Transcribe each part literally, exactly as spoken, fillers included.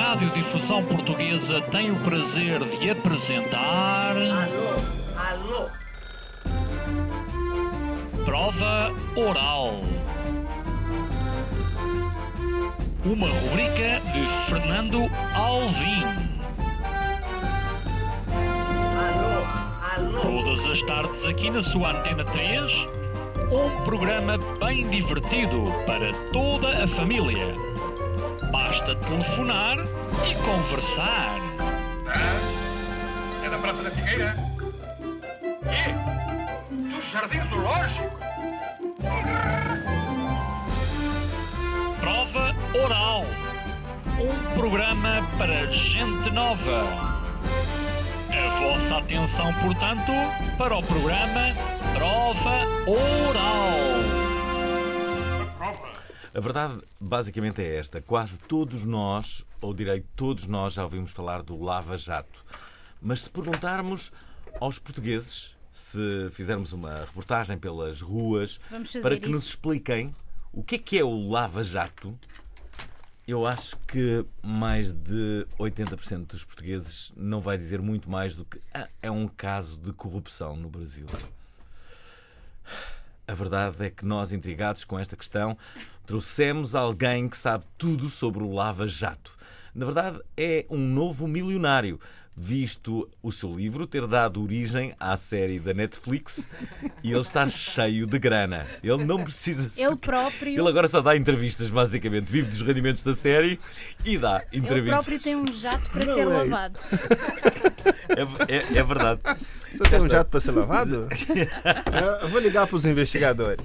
Radiodifusão Portuguesa tem o prazer de apresentar... Alô, alô. Prova Oral. Uma rubrica de Fernando Alvim. Alô, alô. Todas as tardes aqui na sua Antena três, um programa bem divertido para toda a família. Basta telefonar e conversar. Ah, é da Praça da Figueira? E? Do Jardim Zoológico? Prova Oral. Um programa para gente nova. A vossa atenção, portanto, para o programa Prova Oral. A verdade basicamente é esta. Quase todos nós, ou direi todos nós, já ouvimos falar do Lava Jato. Mas se perguntarmos aos portugueses, se fizermos uma reportagem pelas ruas, para que isso. nos expliquem o que é que é o Lava Jato, eu acho que mais de oitenta por cento dos portugueses não vai dizer muito mais do que ah, é um caso de corrupção no Brasil. A verdade é que nós, intrigados com esta questão, trouxemos alguém que sabe tudo sobre o Lava Jato. Na verdade, é um novo milionário, visto o seu livro ter dado origem à série da Netflix e ele está cheio de grana. Ele não precisa... Ele sequer... próprio... Ele agora só dá entrevistas, basicamente. Vive dos rendimentos da série e dá entrevistas. Ele próprio tem um jato para Não ser é. lavado. É, é, é verdade. Você tem um jato para ser lavado? Eu vou ligar para os investigadores.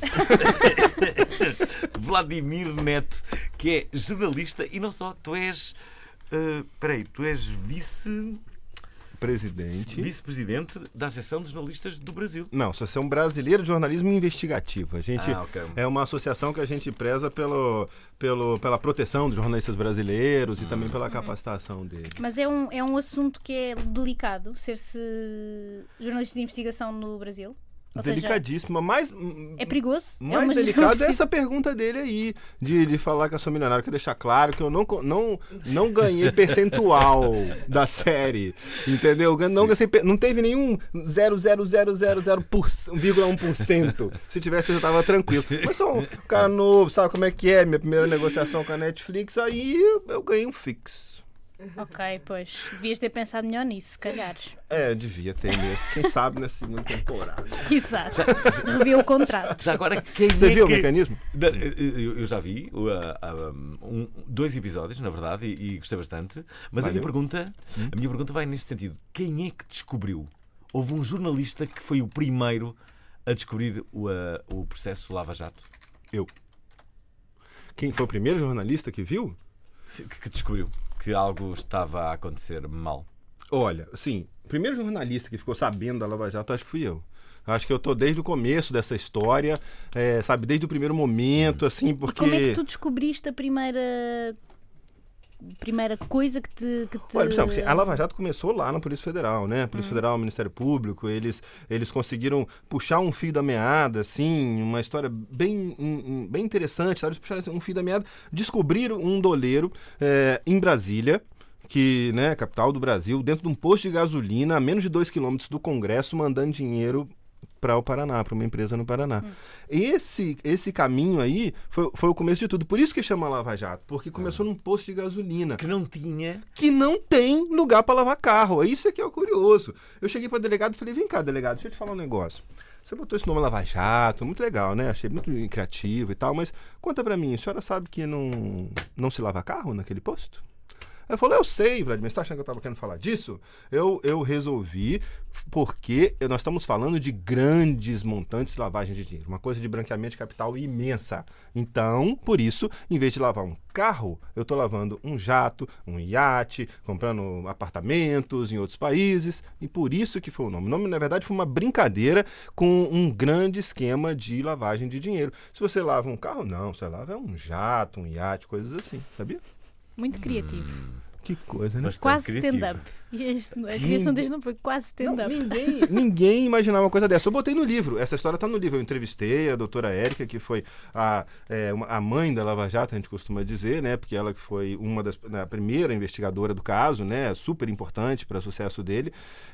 Vladimir Neto, que é jornalista e não só, tu és... Uh, peraí, tu és vice... Presidente. Vice-presidente da Associação de Jornalistas do Brasil. Não, Associação Brasileira de Jornalismo Investigativo. A gente Ah, ok. é uma associação que a gente preza pelo, pelo, pela proteção dos jornalistas brasileiros e também pela capacitação deles. Mas é um, é um assunto que é delicado, ser-se jornalista de investigação no Brasil. Ou seja, Delicadíssima, mas é perigoso. é mais uma delicado é gestão essa pergunta dele aí, de, de falar que eu sou milionário. Quero deixar claro que eu não, não, não ganhei percentual da série, entendeu? Não, ganhei, não teve nenhum zero vírgula zero zero zero vírgula um por cento. Se tivesse, eu tava tranquilo. Mas sou um cara novo, sabe como é que é? Minha primeira negociação com a Netflix, aí eu ganhei um fixo. Ok, pois. Devias ter pensado melhor nisso, se calhar. É, devia ter mesmo. Quem sabe na segunda temporada. Exato. Reviu o contrato. Já agora, quem Você é viu que... o mecanismo? Da- Eu eu já vi uh, uh, um, dois episódios, na verdade, e, e gostei bastante. Mas a minha, Valeu. pergunta, a minha pergunta vai neste sentido. Quem é que descobriu? Houve um jornalista que foi o primeiro a descobrir o, uh, o processo Lava Jato? Eu. Quem foi o primeiro jornalista que viu? Se- Que, que descobriu que algo estava a acontecer mal. Olha, assim, o primeiro jornalista que ficou sabendo da Lava Jato, acho que fui eu. Acho que eu tô desde o começo dessa história, é, sabe, desde o primeiro momento, assim, porque... Como é que tu descobriste a primeira primeira coisa que te... Que te... Olha, pessoal, assim, a Lava Jato começou lá na Polícia Federal, né? Polícia Federal, Ministério Público, eles, eles conseguiram puxar um fio da meada, assim, uma história bem, um, bem interessante, sabe? Eles puxaram um fio da meada, descobriram um doleiro é, em Brasília, que, né, capital do Brasil, dentro de um posto de gasolina, a menos de dois quilômetros do Congresso, mandando dinheiro para o Paraná, para uma empresa no Paraná. Hum. Esse, esse caminho aí foi, foi o começo de tudo. Por isso que chama Lava Jato, porque começou num posto de gasolina. Que não tinha... Que não tem lugar para lavar carro. Isso aqui é o curioso. Eu cheguei para o delegado e falei, vem cá, delegado, deixa eu te falar um negócio. Você botou esse nome Lava Jato, muito legal, né? Achei muito criativo e tal, mas conta para mim, a senhora sabe que não, não se lava carro naquele posto? Ela falou, eu sei, Vladimir, você está achando que eu estava querendo falar disso? Eu, eu resolvi, porque nós estamos falando de grandes montantes de lavagem de dinheiro, uma coisa de branqueamento de capital imensa. Então, por isso, em vez de lavar um carro, eu estou lavando um jato, um iate, comprando apartamentos em outros países, e por isso que foi o nome. O nome, na verdade, foi uma brincadeira com um grande esquema de lavagem de dinheiro. Se você lava um carro, não, você lava um jato, um iate, coisas assim, sabia? Muito criativo. Que coisa, né? Bastante Quase criativo. stand-up. Este- A criação deste não foi quase Não, stand-up. ninguém, ninguém imaginava uma coisa dessa. Eu botei no livro. Essa história está no livro. Eu entrevistei a doutora Érica, que foi a, é, uma- a mãe da Lava Jato, a gente costuma dizer, né? Porque ela que foi uma das a primeira investigadora do caso, né? Super importante para o sucesso dele.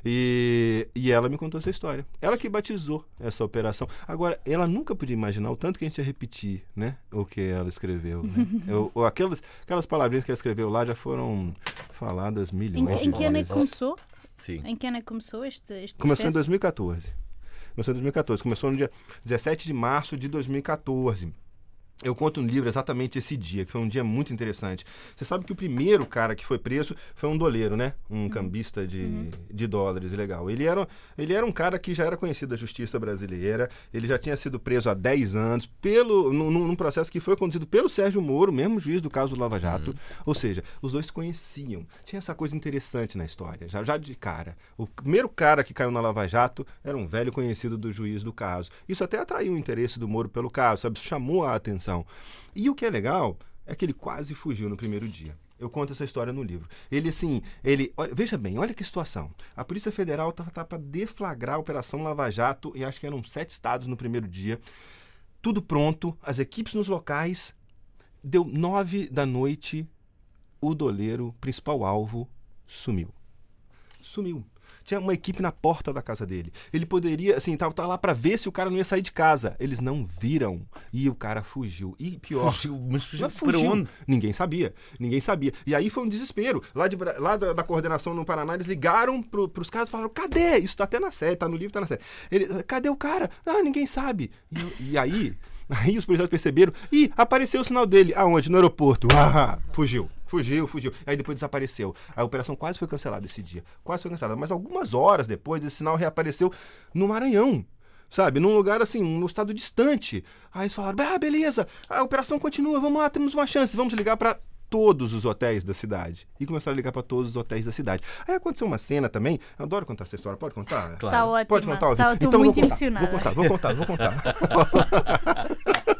E, e ela me contou essa história. Ela que batizou essa operação. Agora, ela nunca podia imaginar o tanto que a gente ia repetir, né? O que ela escreveu, né? Eu- ou aquelas, aquelas palavrinhas que ela escreveu lá já foram faladas Em, milhões de em que ano é que vezes. começou? Sim. Em que ano é que começou este, este Começou em processo? dois mil e catorze. Começou em dois mil e catorze. Começou no dia dezessete de março de dois mil e catorze. Eu conto no livro exatamente esse dia, que foi um dia muito interessante. Você sabe que o primeiro cara que foi preso foi um doleiro, né? Um cambista de, de dólares, legal. Ele era, ele era um cara que já era conhecido da justiça brasileira, ele já tinha sido preso há dez anos, pelo, num, num processo que foi conduzido pelo Sérgio Moro, mesmo juiz do caso do Lava Jato. Ou seja, os dois se conheciam. Tinha essa coisa interessante na história, já, já de cara. O primeiro cara que caiu na Lava Jato era um velho conhecido do juiz do caso. Isso até atraiu o interesse do Moro pelo caso, sabe? Chamou a atenção. E o que é legal é que ele quase fugiu no primeiro dia. Eu conto essa história no livro. Ele, assim, ele... Olha, veja bem, olha que situação. A Polícia Federal estava para deflagrar a Operação Lava Jato, e acho que eram sete estados no primeiro dia. Tudo pronto, as equipes nos locais. Deu nove da noite, o doleiro, principal alvo, sumiu. Sumiu. Tinha uma equipe na porta da casa dele. Ele poderia, assim, tava, tava lá para ver se o cara não ia sair de casa. Eles não viram. E o cara fugiu. E pior... Fugiu, mas fugiu, Mas fugiu. para onde? Ninguém sabia. Ninguém sabia. E aí foi um desespero. Lá, de, Bra- lá da, da coordenação no Paraná, eles ligaram pro, pros caras e falaram: cadê? Isso tá até na série, tá no livro, tá na série. Ele, cadê o cara? Ah, ninguém sabe. E, e aí, aí os policiais perceberam. Ih, apareceu o sinal dele. Aonde? No aeroporto. Ah, fugiu. Fugiu, fugiu. Aí depois desapareceu. A operação quase foi cancelada esse dia. Quase foi cancelada. Mas algumas horas depois, esse sinal reapareceu no Maranhão. Sabe? Num lugar assim, num estado distante. Aí eles falaram: ah, beleza, a operação continua, vamos lá, temos uma chance, vamos ligar para todos os hotéis da cidade. E começaram a ligar para todos os hotéis da cidade. Aí aconteceu uma cena também, eu adoro contar essa história, pode contar? Claro. Está ótimo. Pode contar, Tá, Vitor? estou Então eu muito vou contar, emocionada. Vou contar, vou contar, vou contar.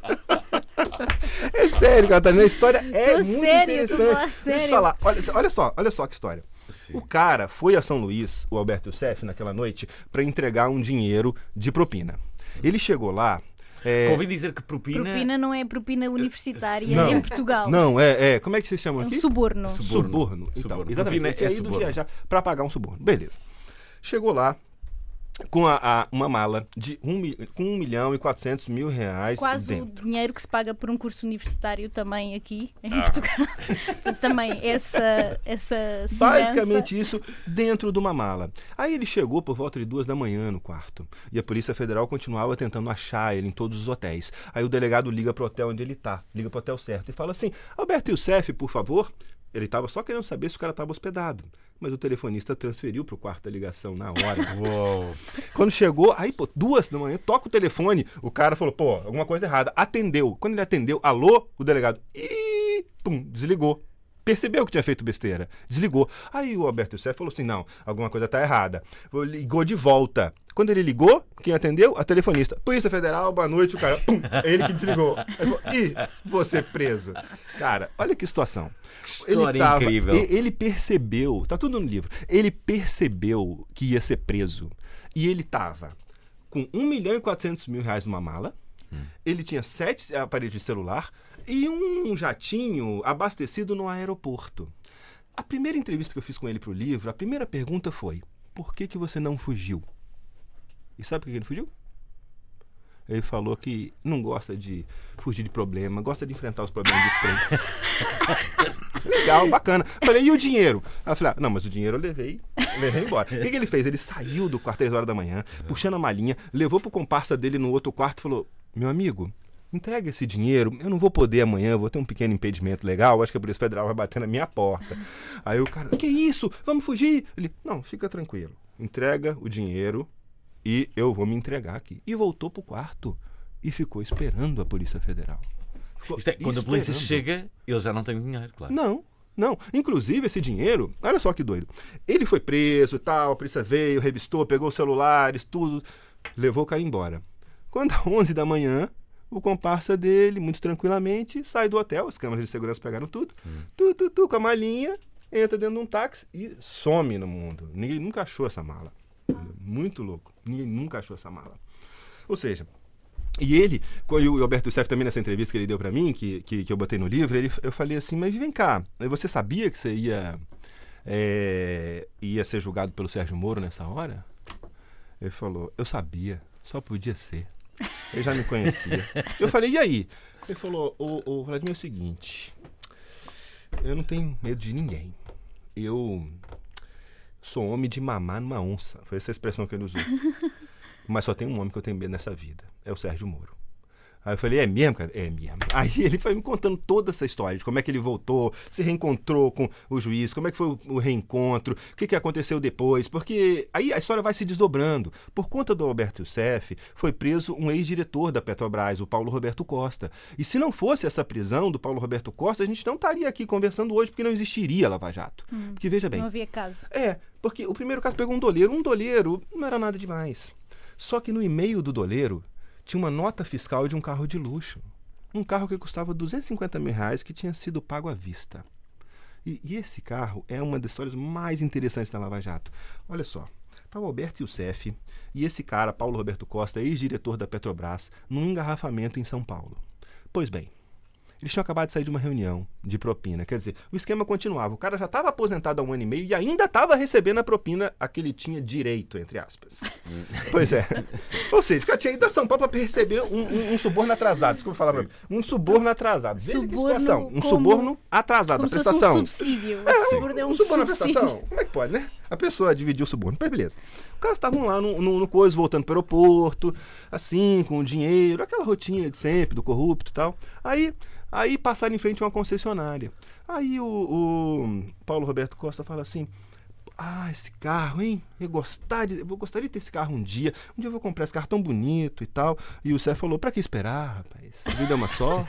É sério, Catarina, a história é Tô muito sério, eu tô interessante. falando Deixa eu sério. te falar, olha, olha só, olha só que história. Sim. O cara foi a São Luís, o Alberto Youssef, naquela noite, para entregar um dinheiro de propina. Ele chegou lá... é, Convém dizer que propina... Propina não é propina universitária Não. em Portugal. Não, é, é, como é que vocês chamam É um aqui? suborno. Suborno. Suborno. Então, Suborno. exatamente. Propina Ele tinha é ido suborno. viajar para pagar um suborno. Beleza. Chegou lá com a, a- uma mala de um, mi- com um milhão e quatrocentos mil reais Quase dentro. o dinheiro que se paga por um curso universitário também aqui em Ah. Portugal. também essa, essa semelhança. Basicamente isso dentro de uma mala. Aí ele chegou por volta de duas da manhã no quarto. E a Polícia Federal continuava tentando achar ele em todos os hotéis. Aí o delegado liga pro hotel onde ele tá. Liga pro hotel certo e fala assim: Alberto Youssef, por favor. Ele estava só querendo saber se o cara estava hospedado. Mas o telefonista transferiu pro quarto da ligação na hora. Uou. Quando chegou, aí, pô, duas da manhã, toca o telefone. O cara falou: pô, alguma coisa errada. Atendeu. Quando ele atendeu, alô, o delegado, ih, pum, desligou. Percebeu que tinha feito besteira. Desligou. Aí o Alberto Youssef falou assim: não, alguma coisa tá errada. Ligou de volta. Quando ele ligou, quem atendeu? A telefonista. Polícia Federal, boa noite. O cara, pum, é ele que desligou. Aí falou: ih, você preso. Cara, olha que situação. História tava- incrível. e- Ele percebeu, tá tudo no livro, ele percebeu que ia ser preso. E ele tava com um milhão e quatrocentos mil reais numa mala. Ele tinha sete aparelhos de celular e um jatinho abastecido no aeroporto. A primeira entrevista que eu fiz com ele pro livro, a primeira pergunta foi: por que que você não fugiu? E sabe por que ele fugiu? Ele falou que não gosta de fugir de problema, gosta de enfrentar os problemas de frente. Legal, bacana. Falei: e o dinheiro? Aí eu falei: ah, não, mas o dinheiro eu levei, levei embora. O que que ele fez? Ele saiu do quarto às três horas da manhã, puxando a malinha, levou pro comparsa dele no outro quarto e falou: meu amigo, entrega esse dinheiro, eu não vou poder amanhã, vou ter um pequeno impedimento legal, acho que a Polícia Federal vai bater na minha porta. Aí o cara: que isso? Vamos fugir? Ele: não, fica tranquilo, entrega o dinheiro e eu vou me entregar aqui. E voltou pro quarto e ficou esperando a Polícia Federal. Ficou Isto é, quando a polícia esperando. chega, ele já não tem dinheiro, claro. Não, não. Inclusive, esse dinheiro, olha só que doido. Ele foi preso e tal, a polícia veio, revistou, pegou os celulares, tudo, levou o cara embora. Quando às onze da manhã, o comparsa dele, muito tranquilamente, sai do hotel, as câmeras de segurança pegaram tudo, tu, tu, tu, com a malinha, entra dentro de um táxi e some no mundo. Ninguém nunca achou essa mala. Muito louco. Ninguém nunca achou essa mala. Ou seja, e ele, quando o Alberto Youssef também nessa entrevista que ele deu pra mim, que, que, que eu botei no livro, ele, eu falei assim, mas vem cá, você sabia que você ia, é, ia ser julgado pelo Sérgio Moro nessa hora? Ele falou, eu sabia, só podia ser. Eu já me conhecia. Eu falei, e aí? Ele falou, ô, ô Vladimir, é o seguinte, eu não tenho medo de ninguém. Eu sou homem de mamar numa onça. Foi essa a expressão que ele usou. Mas só tem um homem que eu tenho medo nessa vida. É o Sérgio Moro. Aí eu falei, é mesmo, cara? É mesmo. Aí ele foi me contando toda essa história, de como é que ele voltou, se reencontrou com o juiz, como é que foi o, o reencontro, o que, que aconteceu depois, porque aí a história vai se desdobrando. Por conta do Alberto Youssef, foi preso um ex-diretor da Petrobras, o Paulo Roberto Costa. E se não fosse essa prisão do Paulo Roberto Costa, a gente não estaria aqui conversando hoje, porque não existiria Lava Jato. Hum, porque veja bem... Não havia caso. É, porque o primeiro caso pegou um doleiro. Um doleiro não era nada demais. Só que no e-mail do doleiro, tinha uma nota fiscal de um carro de luxo. Um carro que custava duzentos e cinquenta mil reais, que tinha sido pago à vista. E, e esse carro é uma das histórias mais interessantes da Lava Jato. Olha só, está o Alberto Youssef e esse cara, Paulo Roberto Costa, ex-diretor da Petrobras, num engarrafamento em São Paulo. Pois bem, eles tinham acabado de sair de uma reunião de propina. Quer dizer, o esquema continuava. O cara já estava aposentado há um ano e meio e ainda estava recebendo a propina a que ele tinha direito, entre aspas. Pois é. Ou seja, o cara tinha ido a São Paulo para receber um, um, um suborno atrasado. Desculpa falar pra mim. Um suborno atrasado. Veja que situação. Um como, suborno atrasado. Como A prestação. Se fosse um subsídio. É, o suborno é um, um suborno na subsídio. prestação. Como é que pode, né? A pessoa dividiu o suborno. Pois beleza. Os caras estavam lá no, no, no coisa, voltando para o aeroporto, assim, com o dinheiro, aquela rotina de sempre, do corrupto e tal. Aí... Aí passaram em frente a uma concessionária. Aí o, o Paulo Roberto Costa fala assim, ah, esse carro, hein? Eu, gostar de, eu gostaria de ter esse carro um dia. Um dia eu vou comprar esse carro tão bonito e tal. E o Sérgio falou, pra que esperar, rapaz? A vida é uma só.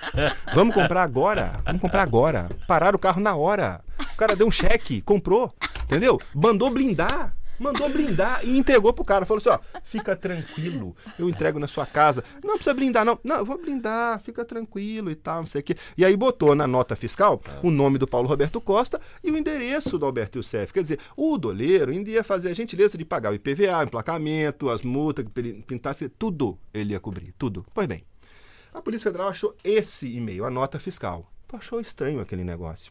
Vamos comprar agora. Vamos comprar agora. Pararam o carro na hora. O cara deu um cheque, comprou. Entendeu? Mandou blindar. Mandou blindar e entregou pro cara. Falou assim, ó, fica tranquilo, eu entrego na sua casa. Não precisa blindar, não. Não, eu vou blindar, fica tranquilo e tal, não sei o quê. E aí botou na nota fiscal o nome do Paulo Roberto Costa e o endereço do Alberto Youssef. Quer dizer, o doleiro ainda ia fazer a gentileza de pagar o I P V A, o emplacamento, as multas, pintasse, tudo ele ia cobrir, tudo. Pois bem, a Polícia Federal achou esse e-mail, a nota fiscal. Achou estranho aquele negócio.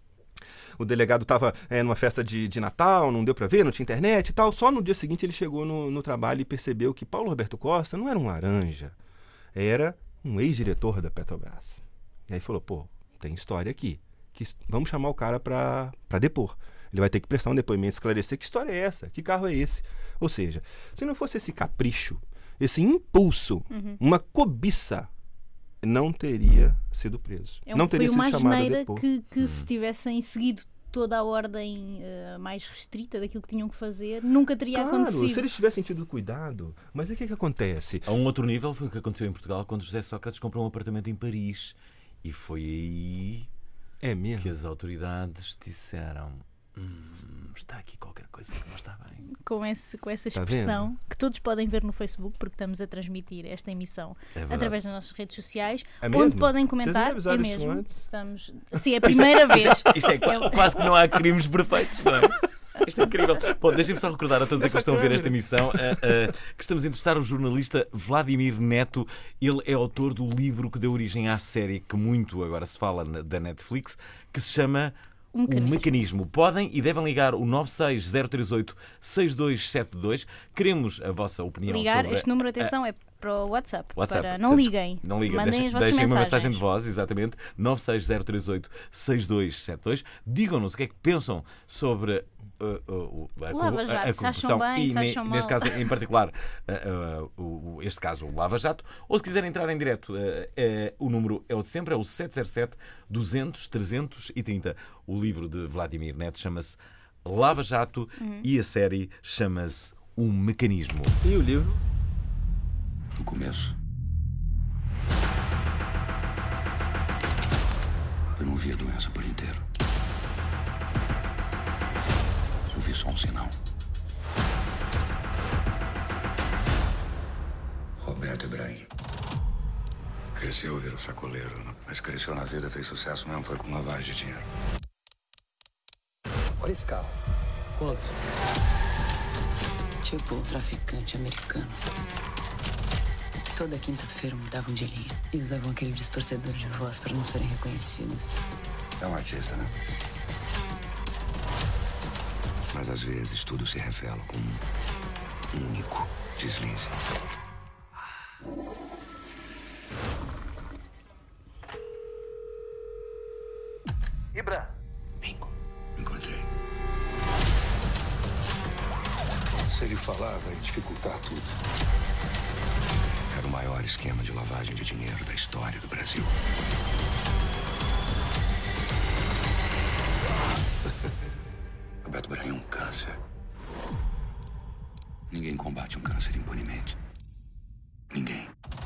O delegado estava é, numa festa de, de Natal, não deu para ver, não tinha internet e tal. Só no dia seguinte ele chegou no, no trabalho e percebeu que Paulo Roberto Costa não era um laranja, era um ex-diretor da Petrobras. E aí falou, pô, tem história aqui, que, vamos chamar o cara para depor. Ele vai ter que prestar um depoimento, esclarecer que história é essa, que carro é esse. Ou seja, se não fosse esse capricho, esse impulso, uhum. uma cobiça, não teria sido preso. É um, não teria foi sido uma chamado a asneira depor. que, que hum. se tivessem seguido toda a ordem uh, mais restrita daquilo que tinham que fazer, nunca teria claro, acontecido. Se eles tivessem tido cuidado, mas o que é que acontece? A um outro nível foi o que aconteceu em Portugal quando José Sócrates comprou um apartamento em Paris. E foi aí é mesmo? que as autoridades disseram hum, está aqui qualquer coisa que não está bem. Com, esse, com essa expressão que todos podem ver no Facebook, porque estamos a transmitir esta emissão é através das nossas redes sociais, é onde mesmo? podem comentar. Vocês não é me avisaram mesmo. isso antes? Estamos... Sim, é a primeira vez. Isto é, é quase que não há crimes perfeitos, não é? Isto é incrível. Bom, deixem-me só recordar a todos aqueles que estão a ver esta emissão uh, uh, que estamos a entrevistar o jornalista Vladimir Neto. Ele é autor do livro que deu origem à série que muito agora se fala na, da Netflix, que se chama Um mecanismo. Um mecanismo. Podem e devem ligar o nove seis zero três oito seis dois sete dois. Queremos a vossa opinião ligar, sobre... este número, atenção, é para o WhatsApp. WhatsApp. Para... Não liguem. Não liguem. Mandem Deixem, as vossas deixem mensagens. uma mensagem de voz, exatamente. nove seis zero três oito seis dois sete dois. Digam-nos o que é que pensam sobre uh, uh, a, o Lava Jato, a, a se acham corrupção bem, e, se acham ne, mal. neste caso em particular, uh, uh, uh, este caso o Lava Jato. Ou se quiserem entrar em direto, uh, uh, o número é o de sempre, é o sete zero sete duzentos trezentos e trinta. O livro de Vladimir Neto chama-se Lava Jato uhum. e a série chama-se Um Mecanismo. E o livro? No começo, eu não vi a doença por inteiro. Eu vi só um sinal. Roberto Ibrahim. Cresceu, virou sacoleiro, mas cresceu na vida, fez sucesso mesmo, foi com lavagem de dinheiro. Olha esse carro. Quanto? Tipo um traficante americano. Toda quinta-feira mudavam de linha e usavam aquele distorcedor de voz para não serem reconhecidos. É um artista, né? Mas às vezes tudo se revela com um único deslize. Ibra. Bingo. Encontrei. Se ele falar, vai dificultar tudo. Era o maior esquema de lavagem de dinheiro da história do Brasil. Roberto Brain é um câncer. Ninguém combate um câncer impunemente. Ninguém.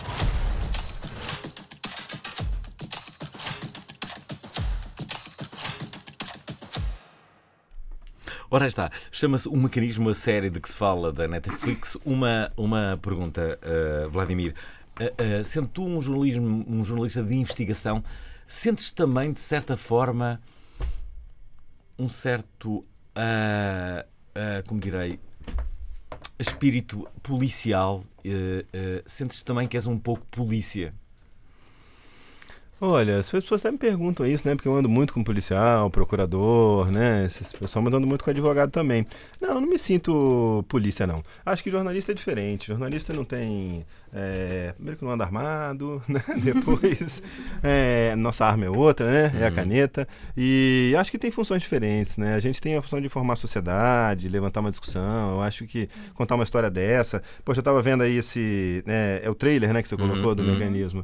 Ora aí está, chama-se O Mecanismo, a série de que se fala da Netflix. Uma, uma pergunta, uh, Vladimir. Uh, uh, sendo tu um, jornalismo, um jornalista de investigação, sentes também, de certa forma, um certo, uh, uh, como direi, espírito policial? Uh, uh, sentes também que és um pouco polícia? Olha, as pessoas até me perguntam isso, né? Porque eu ando muito com policial, procurador, né? Esses pessoal me andando muito com advogado também. Não, eu não me sinto polícia, não. Acho que jornalista é diferente. Jornalista não tem... É, primeiro que não anda armado, né? Depois, é, nossa arma é outra, né? É a caneta. E acho que tem funções diferentes, né? A gente tem a função de informar a sociedade, levantar uma discussão. Eu acho que contar uma história dessa... Poxa, eu estava vendo aí esse... Né, é o trailer, né? Que você colocou, uhum, do uhum. mecanismo.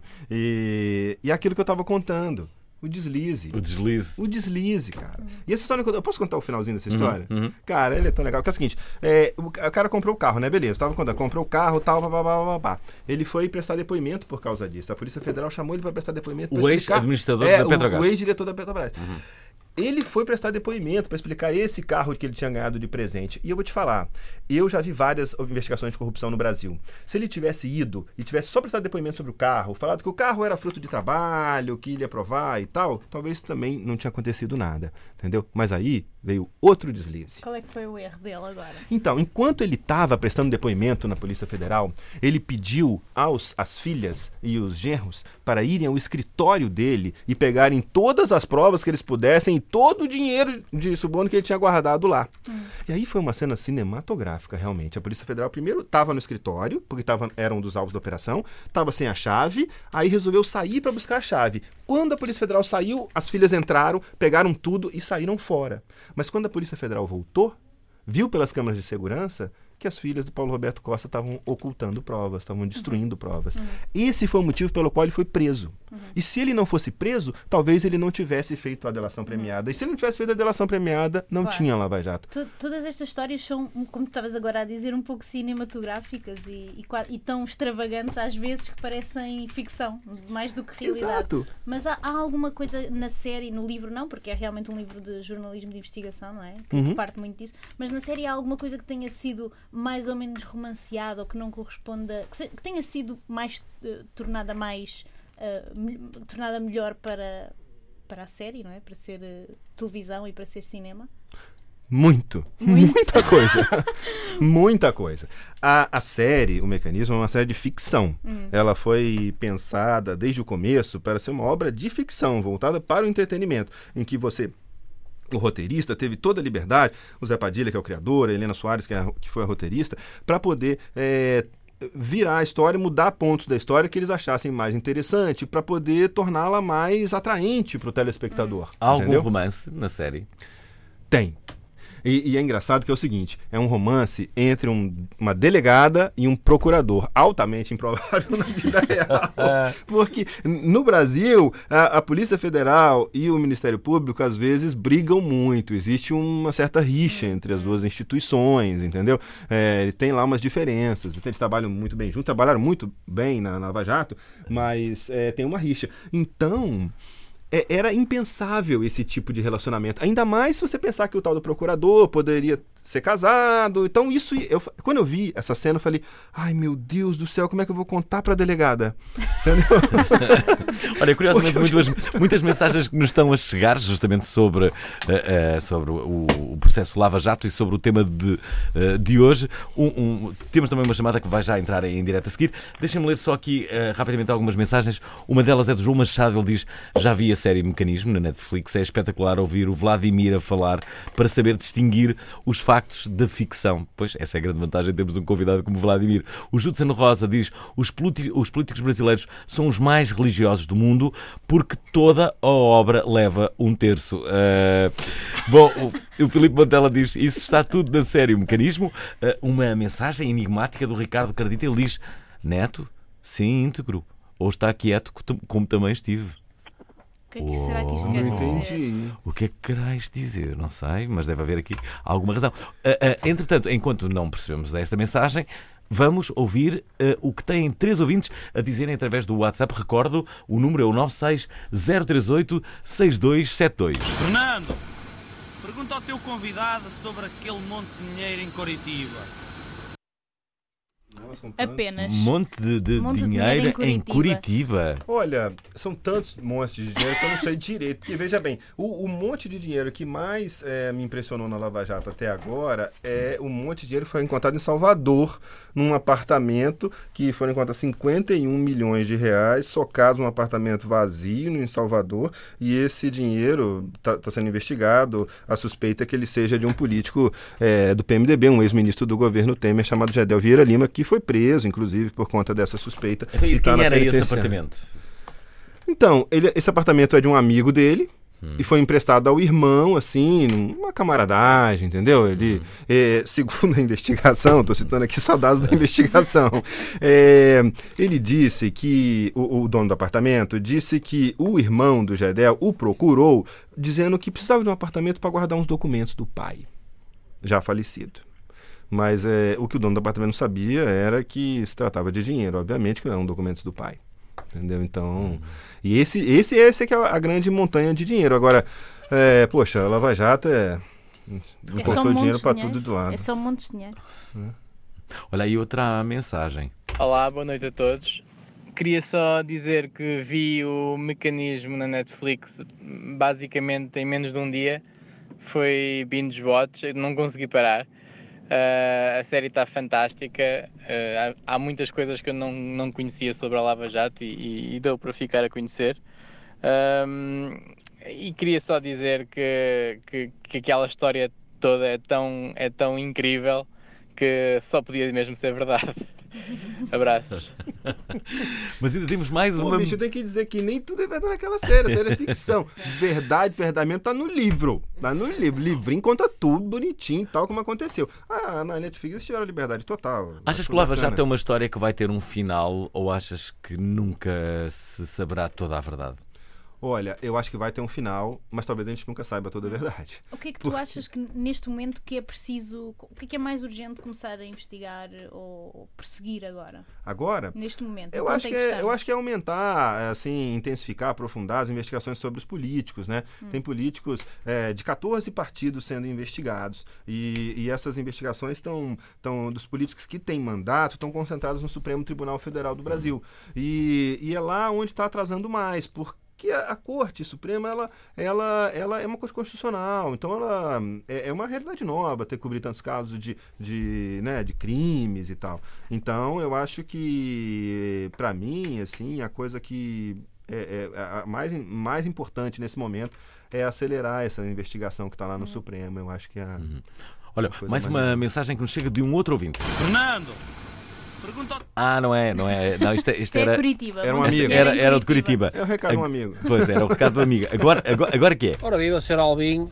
E, e aquilo que eu estava contando. O deslize. O deslize. O deslize, cara. Uhum. E essa história, eu posso contar o finalzinho dessa história? Uhum. Uhum. Cara, ele é tão legal. Que é o seguinte, é, o, o cara comprou o carro, né? Beleza, tava contando. Comprou o carro, tal, pá, pá, pá, pá, pá. Ele foi prestar depoimento por causa disso. A Polícia Federal chamou ele para prestar depoimento. O ex-administrador é, da Petrobras. O, o ex-diretor da Petrobras. Uhum. Ele foi prestar depoimento para explicar esse carro que ele tinha ganhado de presente. E eu vou te falar, eu já vi várias investigações de corrupção no Brasil. Se ele tivesse ido e tivesse só prestado depoimento sobre o carro, falado que o carro era fruto de trabalho, que ele ia provar e tal, talvez também não tinha acontecido nada, entendeu? Mas aí veio outro deslize. Qual é que foi o erro dele agora? Então, enquanto ele estava prestando depoimento na Polícia Federal, ele pediu aos as filhas e os genros para irem ao escritório dele e pegarem todas as provas que eles pudessem, todo o dinheiro de suborno que ele tinha guardado lá. Hum. E aí foi uma cena cinematográfica, realmente. A Polícia Federal primeiro estava no escritório, porque tava, era um dos alvos da operação, estava sem a chave, aí resolveu sair para buscar a chave. Quando a Polícia Federal saiu, as filhas entraram, pegaram tudo e saíram fora. Mas quando a Polícia Federal voltou, viu pelas câmeras de segurança que as filhas do Paulo Roberto Costa estavam ocultando provas, estavam destruindo uhum. provas. Uhum. Esse foi o motivo pelo qual ele foi preso. Uhum. E se ele não fosse preso, talvez ele não tivesse feito a delação premiada. Uhum. E se ele não tivesse feito a delação premiada, não claro. tinha Lava Jato. T- Todas estas histórias são, como tu estavas agora a dizer, um pouco cinematográficas e, e, e tão extravagantes às vezes que parecem ficção, mais do que realidade. Exato. Mas há, há alguma coisa na série, no livro não, porque é realmente um livro de jornalismo de investigação, não é? Que, uhum. que parte muito disso. Mas na série há alguma coisa que tenha sido mais ou menos romanceada ou que não corresponda, que, se, que tenha sido mais uh, tornada mais uh, me, tornada melhor para, para a série, não é? Para ser uh, televisão e para ser cinema? Muito, Muito. muita coisa. Muita coisa. A, a série, o Mecanismo, é uma série de ficção. Hum. Ela foi pensada desde o começo para ser uma obra de ficção, voltada para o entretenimento, em que você... O roteirista teve toda a liberdade, o Zé Padilha, que é o criador, a Helena Soares, que, é a, que foi a roteirista, para poder é, virar a história, mudar pontos da história que eles achassem mais interessante, para poder torná-la mais atraente para o telespectador. Há algum entendeu? romance na série? Tem. E, e é engraçado que é o seguinte, é um romance entre um, uma delegada e um procurador, altamente improvável na vida real. Porque no Brasil, a, a Polícia Federal e o Ministério Público às vezes brigam muito, existe uma certa rixa entre as duas instituições, entendeu? É, tem lá umas diferenças, eles trabalham muito bem juntos, trabalharam muito bem na Lava Jato, mas é, tem uma rixa. Então... é, era impensável esse tipo de relacionamento. Ainda mais se você pensar que o tal do procurador poderia ser casado. Então isso, eu, quando eu vi essa cena, eu falei, ai meu Deus do céu, como é que eu vou contar pra delegada? Entendeu? Olha, curiosamente, muitas, muitas mensagens que nos estão a chegar justamente sobre, uh, uh, sobre o, o processo Lava Jato e sobre o tema de, uh, de hoje. Um, um, temos também uma chamada que vai já entrar em direto a seguir. Deixem-me ler só aqui uh, rapidamente algumas mensagens. Uma delas é do João Machado. Ele diz, já vi a série Mecanismo na Netflix. É espetacular ouvir o Vladimir a falar para saber distinguir os factos da ficção. Pois, essa é a grande vantagem de termos um convidado como Vladimir. O Judson Rosa diz, os, os políticos brasileiros são os mais religiosos do mundo porque toda a obra leva um terço. Uh, bom, o, o Filipe Montella diz, isso está tudo na série Mecanismo. Uh, uma mensagem enigmática do Ricardo Cardita. Ele diz, Neto, sim, íntegro. Ou está quieto, como também estive. O que é que será que isto Oh, quer não dizer? entendi. O que é que querais dizer? Não sei, mas deve haver aqui alguma razão. Uh, uh, entretanto, enquanto não percebemos esta mensagem, vamos ouvir uh, o que têm três ouvintes a dizerem através do WhatsApp. Recordo, o número é o nove seis zero três oito seis dois sete dois. Fernando, pergunta ao teu convidado sobre aquele monte de dinheiro em Coritiba. Apenas. Um monte de, de Monte de dinheiro, dinheiro em em Curitiba. Curitiba. Olha, são tantos montes de dinheiro que eu não sei direito. Porque, veja bem, o, o monte de dinheiro que mais é, me impressionou na Lava Jato até agora é o monte de dinheiro que foi encontrado em Salvador, num apartamento que foram encontrados cinquenta e um milhões de reais, socados num apartamento vazio em Salvador, e esse dinheiro está tá sendo investigado. A suspeita é que ele seja de um político é, do P M D B, um ex-ministro do governo Temer, chamado Gedel Vieira Lima, que foi preso, inclusive, por conta dessa suspeita. Então, e e tá quem na era esse penitenciária. apartamento? Então, ele, esse apartamento é de um amigo dele hum. e foi emprestado ao irmão, assim, numa camaradagem, entendeu? Ele, hum. é, segundo a investigação, estou citando aqui só dados da investigação, é, ele disse que, o, o dono do apartamento, disse que o irmão do Gedel o procurou, dizendo que precisava de um apartamento para guardar uns documentos do pai, já falecido. Mas é, o que o dono do apartamento não sabia era que se tratava de dinheiro, obviamente, que não eram documentos do pai. Entendeu? Então, hum. e esse, esse, esse é que é a grande montanha de dinheiro. Agora, é, poxa, a Lava Jato é... Importou é dinheiro para tudo de lado. É só um monte de dinheiro. É. Olha aí outra mensagem. Olá, boa noite a todos. Queria só dizer que vi o Mecanismo na Netflix basicamente em menos de um dia. Foi binge watch, eu não consegui parar. Uh, a série está fantástica, uh, há, há muitas coisas que eu não, não conhecia sobre a Lava Jato e, e, e deu para ficar a conhecer. Um, e queria só dizer que, que, que aquela história toda é tão, é tão incrível que só podia mesmo ser verdade. Abraços. Mas ainda temos mais uma... Pô, bicho, eu tenho que dizer que nem tudo é verdade naquela série. A série é ficção. Verdade, verdade mesmo, tá no livro. Tá no livro. Livrinho conta tudo bonitinho, tal como aconteceu. Ah, na Netflix eles tiveram liberdade total. Achas que o Lava Jato é uma história que vai ter um final ou achas que nunca se saberá toda a verdade? Olha, eu acho que vai ter um final, mas talvez a gente nunca saiba toda a verdade. O que é que tu Porque... achas que neste momento que é preciso... O que é que é mais urgente começar a investigar ou perseguir agora? Agora? Neste momento. Eu acho, que é, eu acho que é aumentar, assim, intensificar, aprofundar as investigações sobre os políticos, né? Hum. Tem políticos é, de catorze partidos sendo investigados e, e essas investigações estão, estão dos políticos que têm mandato, estão concentrados no Supremo Tribunal Federal do Brasil. E, e é lá onde está atrasando mais, porque que a, a Corte Suprema ela, ela, ela é uma coisa constitucional, então ela é, é uma realidade nova ter que cobrir tantos casos de, de, né, de crimes e tal. Então eu acho que, para mim, assim, a coisa que é, é a mais, mais importante nesse momento é acelerar essa investigação que está lá no uhum. Supremo. Eu acho que é a, uhum. Olha, a mais uma mais... mensagem que nos chega de um outro ouvinte. Fernando! Pergunta... Ah, não é, não é. Não, isto, isto era, é Curitiba. Era um amigo. Era, era o de Curitiba. É o recado de um amigo. Pois, era o recado do amigo. Agora, agora, agora que é? Ora, viva, senhor Albinho.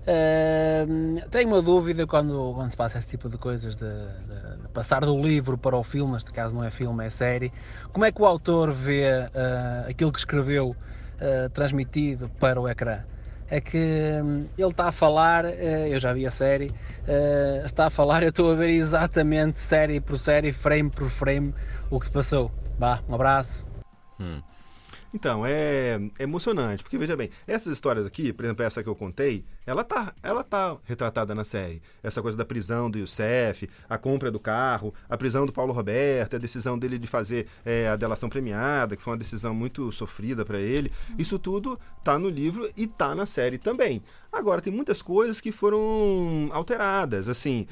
Uh, tenho uma dúvida quando, quando se passa esse tipo de coisas, de, de, de passar do livro para o filme, neste caso não é filme, é série. Como é que o autor vê uh, aquilo que escreveu uh, transmitido para o ecrã? É que hum, ele está a falar, uh, eu já vi a série, uh, está a falar, eu estou a ver exatamente série por série, frame por frame, o que se passou. Vá, um abraço. Hum. Então, é, é emocionante, porque veja bem, essas histórias aqui, por exemplo, essa que eu contei, ela tá, ela tá retratada na série. Essa coisa da prisão do Youssef, a compra do carro, a prisão do Paulo Roberto, a decisão dele de fazer é, a delação premiada, que foi uma decisão muito sofrida para ele. Isso tudo tá no livro e tá na série também. Agora, tem muitas coisas que foram alteradas. Assim,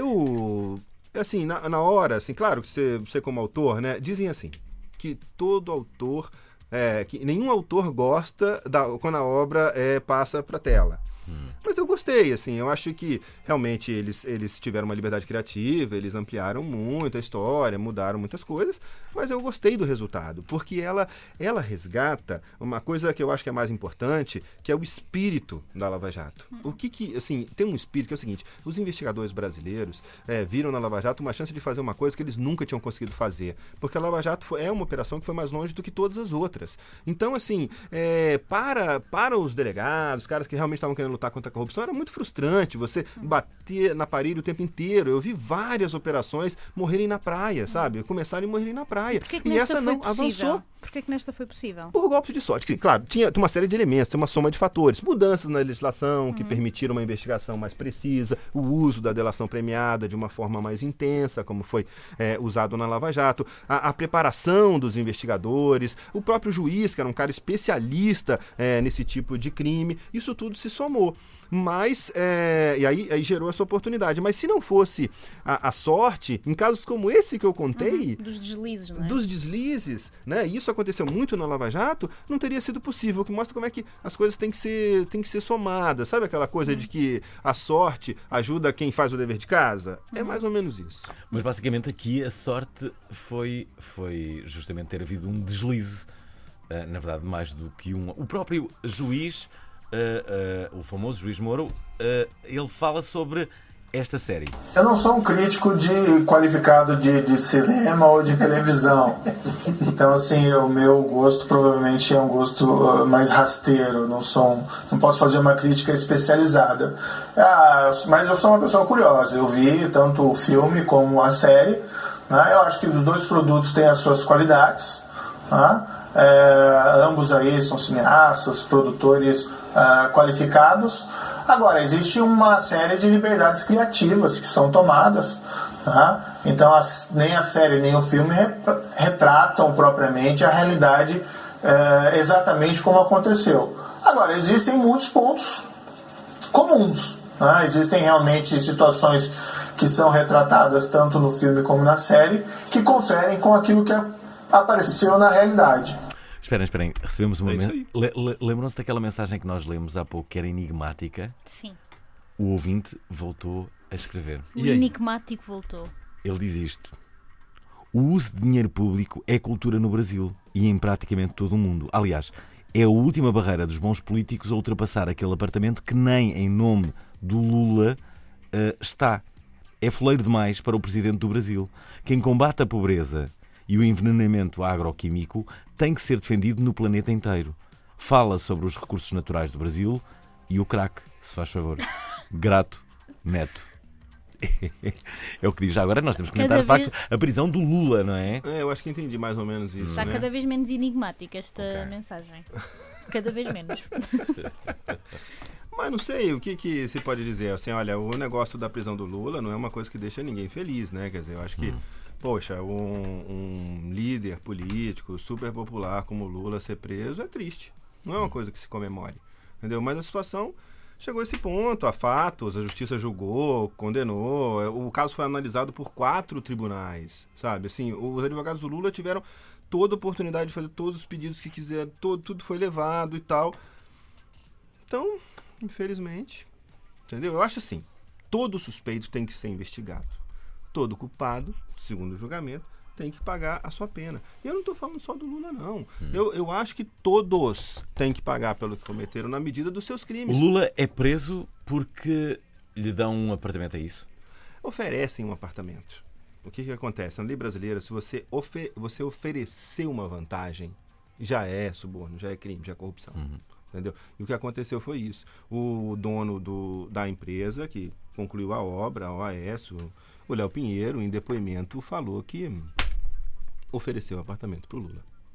eu... Assim, na, na hora, assim, claro que você, você como autor, né, dizem assim, que todo autor... É, que nenhum autor gosta da, quando a obra é, passa para a tela. Hum. Mas eu gostei, assim, eu acho que realmente eles, eles tiveram uma liberdade criativa, eles ampliaram muito a história, mudaram muitas coisas, mas eu gostei do resultado, porque ela, ela resgata uma coisa que eu acho que é mais importante, que é o espírito da Lava Jato. Hum. O que que, assim, tem um espírito que é o seguinte, os investigadores brasileiros é, viram na Lava Jato uma chance de fazer uma coisa que eles nunca tinham conseguido fazer, porque a Lava Jato foi, é uma operação que foi mais longe do que todas as outras. Então, assim, é, para, para os delegados, os caras que realmente estavam querendo lutar contra a corrupção, era muito frustrante você bater na parede o tempo inteiro. Eu vi várias operações morrerem na praia, sabe? Começarem a morrerem na praia. Por que que e nesta essa foi não possível? avançou. Por que que nesta foi possível? Por golpes de sorte. Que, claro, tinha, tinha uma série de elementos, tem uma soma de fatores. Mudanças na legislação que uhum. permitiram uma investigação mais precisa, o uso da delação premiada de uma forma mais intensa, como foi é, usado na Lava Jato, a, a preparação dos investigadores, o próprio juiz, que era um cara especialista é, nesse tipo de crime, isso tudo se somou. Mas, é, e aí, aí gerou essa oportunidade. Mas se não fosse a, a sorte, em casos como esse que eu contei... Uhum, dos deslizes, né? Dos deslizes, né? E isso aconteceu muito na Lava Jato, não teria sido possível, o que mostra como é que as coisas têm que ser, têm que ser somadas. Sabe aquela coisa uhum. de que a sorte ajuda quem faz o dever de casa? Uhum. É mais ou menos isso. Mas basicamente aqui a sorte foi, foi justamente ter havido um deslize. Uh, na verdade, mais do que um... O próprio juiz... Uh, uh, o famoso juiz Moro, uh, ele fala sobre esta série. Eu não sou um crítico de qualificado de, de cinema ou de televisão. Então, assim, o meu gosto provavelmente é um gosto uh, mais rasteiro. Não sou um, não posso fazer uma crítica especializada. Ah, mas eu sou uma pessoa curiosa. Eu vi tanto o filme como a série. Né? Eu acho que os dois produtos têm as suas qualidades. Né? É, ambos aí são cineastas, produtores uh, qualificados. Agora, existe uma série de liberdades criativas que são tomadas, tá? Então as, nem a série nem o filme retratam propriamente a realidade uh, exatamente como aconteceu. Agora, existem muitos pontos comuns, né? Existem realmente situações que são retratadas tanto no filme como na série que conferem com aquilo que apareceu na realidade. Esperem, esperem, recebemos uma... É men... Le- le- Lembram-se daquela mensagem que nós lemos há pouco, que era enigmática? Sim. O ouvinte voltou a escrever. O enigmático voltou. Ele diz isto. O uso de dinheiro público é cultura no Brasil e em praticamente todo o mundo. Aliás, é a última barreira dos bons políticos a ultrapassar aquele apartamento que nem em nome do Lula uh, está. É foleiro demais para o presidente do Brasil. Quem combate a pobreza e o envenenamento agroquímico tem que ser defendido no planeta inteiro. Fala sobre os recursos naturais do Brasil e o crack, se faz favor. Grato, Neto. É o que diz. Já agora nós temos que comentar, de facto, vez... a prisão do Lula, não é? É, eu acho que entendi mais ou menos isso. Está né? cada vez menos enigmática esta okay. mensagem. Cada vez menos. Mas não sei, o que, que se pode dizer? Assim, olha, o negócio da prisão do Lula não é uma coisa que deixa ninguém feliz, né? Quer dizer, eu acho que hum. Poxa, um, um líder político super popular como o Lula ser preso é triste. Não é uma coisa que se comemore. Entendeu? Mas a situação chegou a esse ponto. Há fatos, a justiça julgou, condenou. O caso foi analisado por quatro tribunais. Sabe? Assim, os advogados do Lula tiveram toda a oportunidade de fazer todos os pedidos que quiseram. Todo, tudo foi levado e tal. Então, infelizmente... Entendeu? Eu acho assim, todo suspeito tem que ser investigado. Todo culpado, segundo o julgamento, tem que pagar a sua pena. E eu não estou falando só do Lula, não. Hum. Eu, eu acho que todos têm que pagar pelo que cometeram na medida dos seus crimes. O Lula é preso porque lhe dão um apartamento, é isso? Oferecem um apartamento. O que, que acontece? Na lei brasileira, se você, ofe- você oferecer uma vantagem, já é suborno, já é crime, já é corrupção. Uhum. Entendeu? E o que aconteceu foi isso. O dono do, da empresa, que concluiu a obra, a O A S, o, o Léo Pinheiro, em depoimento, falou que ofereceu o apartamento para o Lula.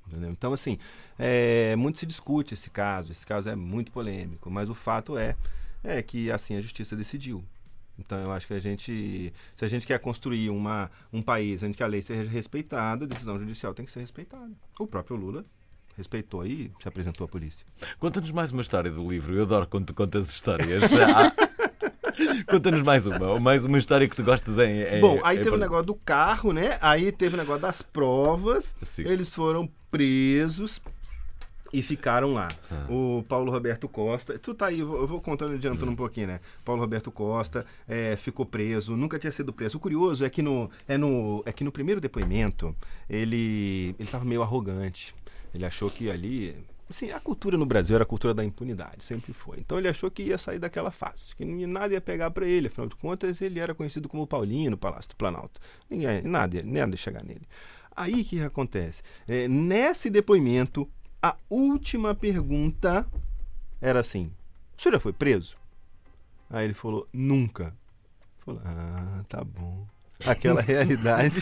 Entendeu? Então, assim, é, muito se discute esse caso, esse caso é muito polêmico, mas o fato é, é que assim a justiça decidiu. Então, eu acho que a gente, se a gente quer construir uma, um país onde que a lei seja respeitada, a decisão judicial tem que ser respeitada. O próprio Lula respeitou e se apresentou à polícia. Conta-nos mais uma história do livro. Eu adoro quando tu contas histórias. Conta-nos mais uma. Mais uma história que tu gostas em... em Bom, aí em... teve o negócio do carro, né? Aí teve o negócio das provas. Sim. Eles foram presos e ficaram lá. Ah. O Paulo Roberto Costa... Tu tá aí, eu vou contando, adiantando hum. um pouquinho, né? Paulo Roberto Costa é, ficou preso, nunca tinha sido preso. O curioso é que no, é no, é que no primeiro depoimento, ele ele estava meio arrogante. Ele achou que ali... Assim, a cultura no Brasil era a cultura da impunidade, sempre foi. Então ele achou que ia sair daquela fase, que nada ia pegar para ele. Afinal de contas, ele era conhecido como Paulinho no Palácio do Planalto. Ninguém, nada, nada ia chegar nele. Aí o que acontece? É, nesse depoimento, a última pergunta era assim: o senhor já foi preso? Aí ele falou: nunca. Falou: ah, tá bom. Aquela realidade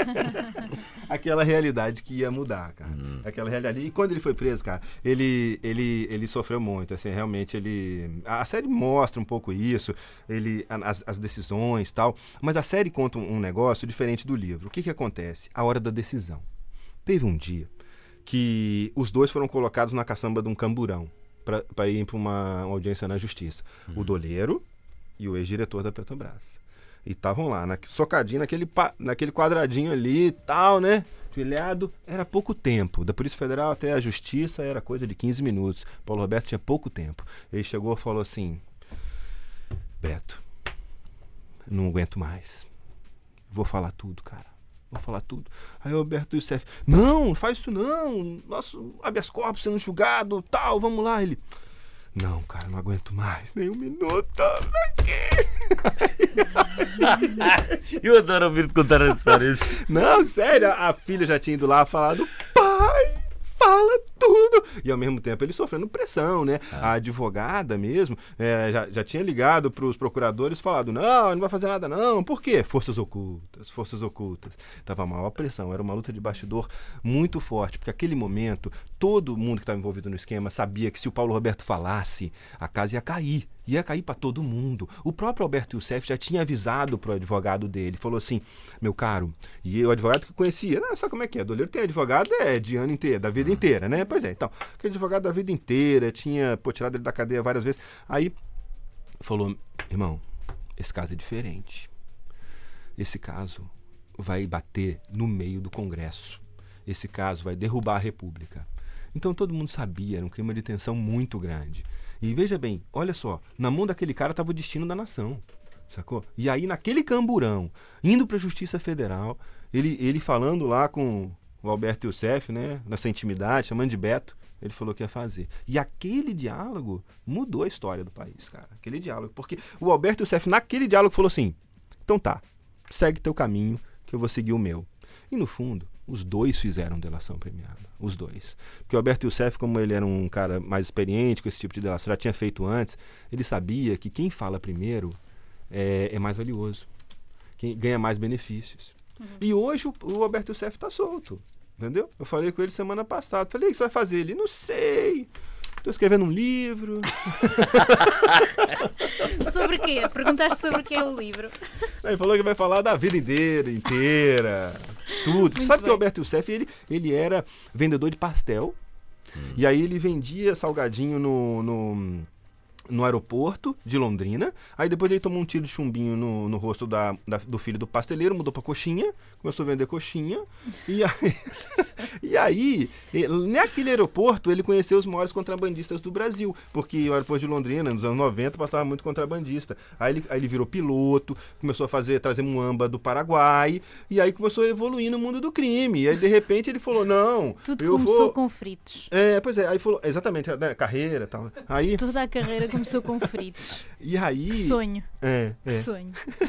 aquela realidade que ia mudar, cara. Hum. Aquela realidade. E quando ele foi preso, cara, ele, ele, ele sofreu muito, assim, realmente ele... A série mostra um pouco isso, ele, as, as decisões e tal, mas a série conta um, um negócio diferente do livro. O que que acontece? A hora da decisão. Teve um dia que os dois foram colocados na caçamba de um camburão para ir para uma, uma audiência na justiça. Hum. O doleiro e o ex-diretor da Petrobras. E estavam lá, na, socadinho naquele, naquele quadradinho ali e tal, né? Filhado, era pouco tempo. Da Polícia Federal até a Justiça era coisa de quinze minutos. Paulo Roberto tinha pouco tempo. Ele chegou e falou assim: Beto, não aguento mais. Vou falar tudo, cara. Vou falar tudo. Aí o Roberto Youssef: não, faz isso não. Nosso habeas corpus sendo julgado, tal, vamos lá. Ele: não, cara, não aguento mais. Nem um minuto. Eu adoro ouvir-te contar as histórias. Não, sério, a filha já tinha ido lá falar do pai. Fala tudo. E ao mesmo tempo ele sofrendo pressão, né? Ah. A advogada mesmo é, já, já tinha ligado para os procuradores e falado: não, não vai fazer nada não. Por quê? Forças ocultas, forças ocultas. Tava mal a pressão, era uma luta de bastidor muito forte, porque naquele momento todo mundo que estava envolvido no esquema sabia que se o Paulo Roberto falasse, a casa ia cair. Ia cair para todo mundo. O próprio Alberto Youssef já tinha avisado pro advogado dele. Falou assim: meu caro, e o advogado que conhecia, não, sabe como é que é? Doleiro tem advogado é de ano inteiro, da vida inteira, né? Pois é, então, aquele advogado da vida inteira, tinha pô, tirado ele da cadeia várias vezes. Aí falou: irmão, esse caso é diferente. Esse caso vai bater no meio do Congresso. Esse caso vai derrubar a República. Então todo mundo sabia, era um clima de tensão muito grande. E veja bem, olha só, na mão daquele cara estava o destino da nação, sacou? E aí naquele camburão, indo para a Justiça Federal, ele, ele falando lá com o Alberto Youssef, né, nessa intimidade, chamando de Beto, ele falou que ia fazer. E aquele diálogo mudou a história do país, cara. Aquele diálogo, porque o Alberto Youssef naquele diálogo falou assim: então tá, segue teu caminho que eu vou seguir o meu. E no fundo, os dois fizeram delação premiada. Os dois. Porque o Alberto Youssef, como ele era um cara mais experiente com esse tipo de delação, já tinha feito antes, ele sabia que quem fala primeiro é, é mais valioso. Quem ganha mais benefícios. Uhum. E hoje o, o Alberto Youssef está solto. Entendeu? Eu falei com ele semana passada. Falei: o que você vai fazer? Ele: não sei. Estou escrevendo um livro. Sobre o quê? Perguntaste sobre o que é o livro. Ele falou que vai falar da vida inteira, inteira, tudo. Muito Sabe bem. Que o Alberto Youssef, ele, ele era vendedor de pastel. Hum. E aí ele vendia salgadinho no, no, no aeroporto de Londrina. Aí depois ele tomou um tiro de chumbinho no, no rosto da, da, do filho do pasteleiro, mudou pra coxinha, começou a vender coxinha. E aí, e aí ele, naquele aeroporto, ele conheceu os maiores contrabandistas do Brasil, porque o aeroporto de Londrina, nos anos noventa, passava muito contrabandista. Aí ele, aí ele virou piloto, começou a fazer, trazer muamba do Paraguai, e aí começou a evoluir no mundo do crime. E aí, de repente, ele falou: não, tudo eu começou vou... com fritos. É, pois é, aí falou, exatamente, né, carreira e tal. Aí... Toda a carreira começou com fritos. E aí... Que sonho. É, é. Que sonho.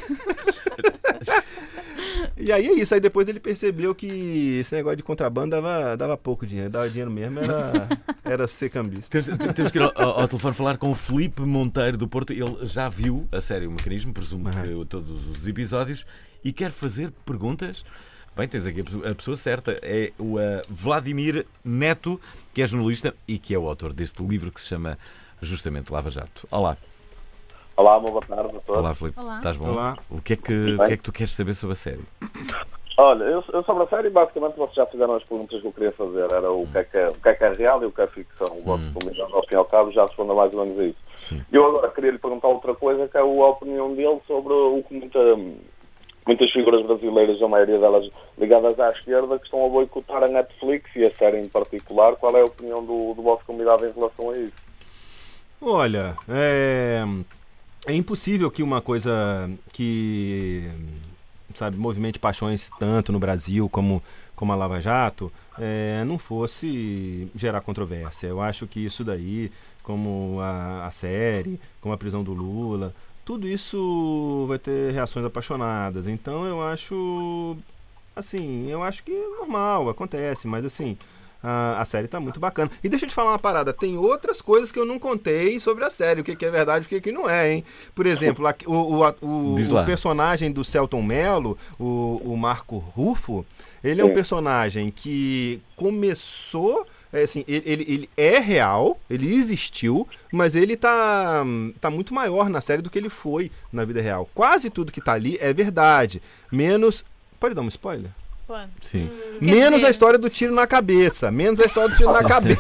E aí é isso, aí depois ele percebeu que esse negócio de contrabando dava, dava pouco dinheiro, dava dinheiro mesmo, era, era ser cambista. Temos, temos que ir ao, ao telefone falar com o Filipe Monteiro do Porto. Ele já viu a série O Mecanismo, presumo que todos os episódios, e quer fazer perguntas. Bem, tens aqui a pessoa certa. É o uh, Vladimir Neto, que é jornalista e que é o autor deste livro que se chama justamente Lava Jato. Olá. Olá, uma boa tarde a todos. Olá, Filipe. Olá. Estás bom? Olá. O que, é que, o que é que tu queres saber sobre a série? Olha, eu, eu sobre a série, basicamente, vocês já fizeram as perguntas que eu queria fazer. Era o que é que é, o que é, que é real e o que é ficção. O vosso combinado, ao fim e ao cabo, já respondeu mais ou menos a isso. Sim. Eu agora queria lhe perguntar outra coisa, que é a opinião dele sobre o que muita, muitas figuras brasileiras, a maioria delas ligadas à esquerda, que estão a boicotar a Netflix e a série em particular. Qual é a opinião do, do vosso convidado em relação a isso? Olha, é, é impossível que uma coisa que, sabe, movimente paixões tanto no Brasil como, como a Lava Jato, é, não fosse gerar controvérsia. Eu acho que isso daí, como a, a série, como a prisão do Lula, tudo isso vai ter reações apaixonadas. Então eu acho, assim, eu acho que é normal, acontece, mas assim... A, a série tá muito bacana. E deixa eu te falar uma parada, tem outras coisas que eu não contei sobre a série, o que, que é verdade e o que, que não é, hein? Por exemplo, a, o, o, o, o personagem do Selton Mello, o, o Marco Ruffo, ele é um personagem que começou... É assim, ele, ele, ele é real, ele existiu, mas ele tá, tá muito maior na série do que ele foi na vida real. Quase tudo que tá ali é verdade, menos... Pode dar um spoiler? Pode. Sim. Quer Menos dizer... a história do tiro na cabeça. Menos a história do tiro na cabeça.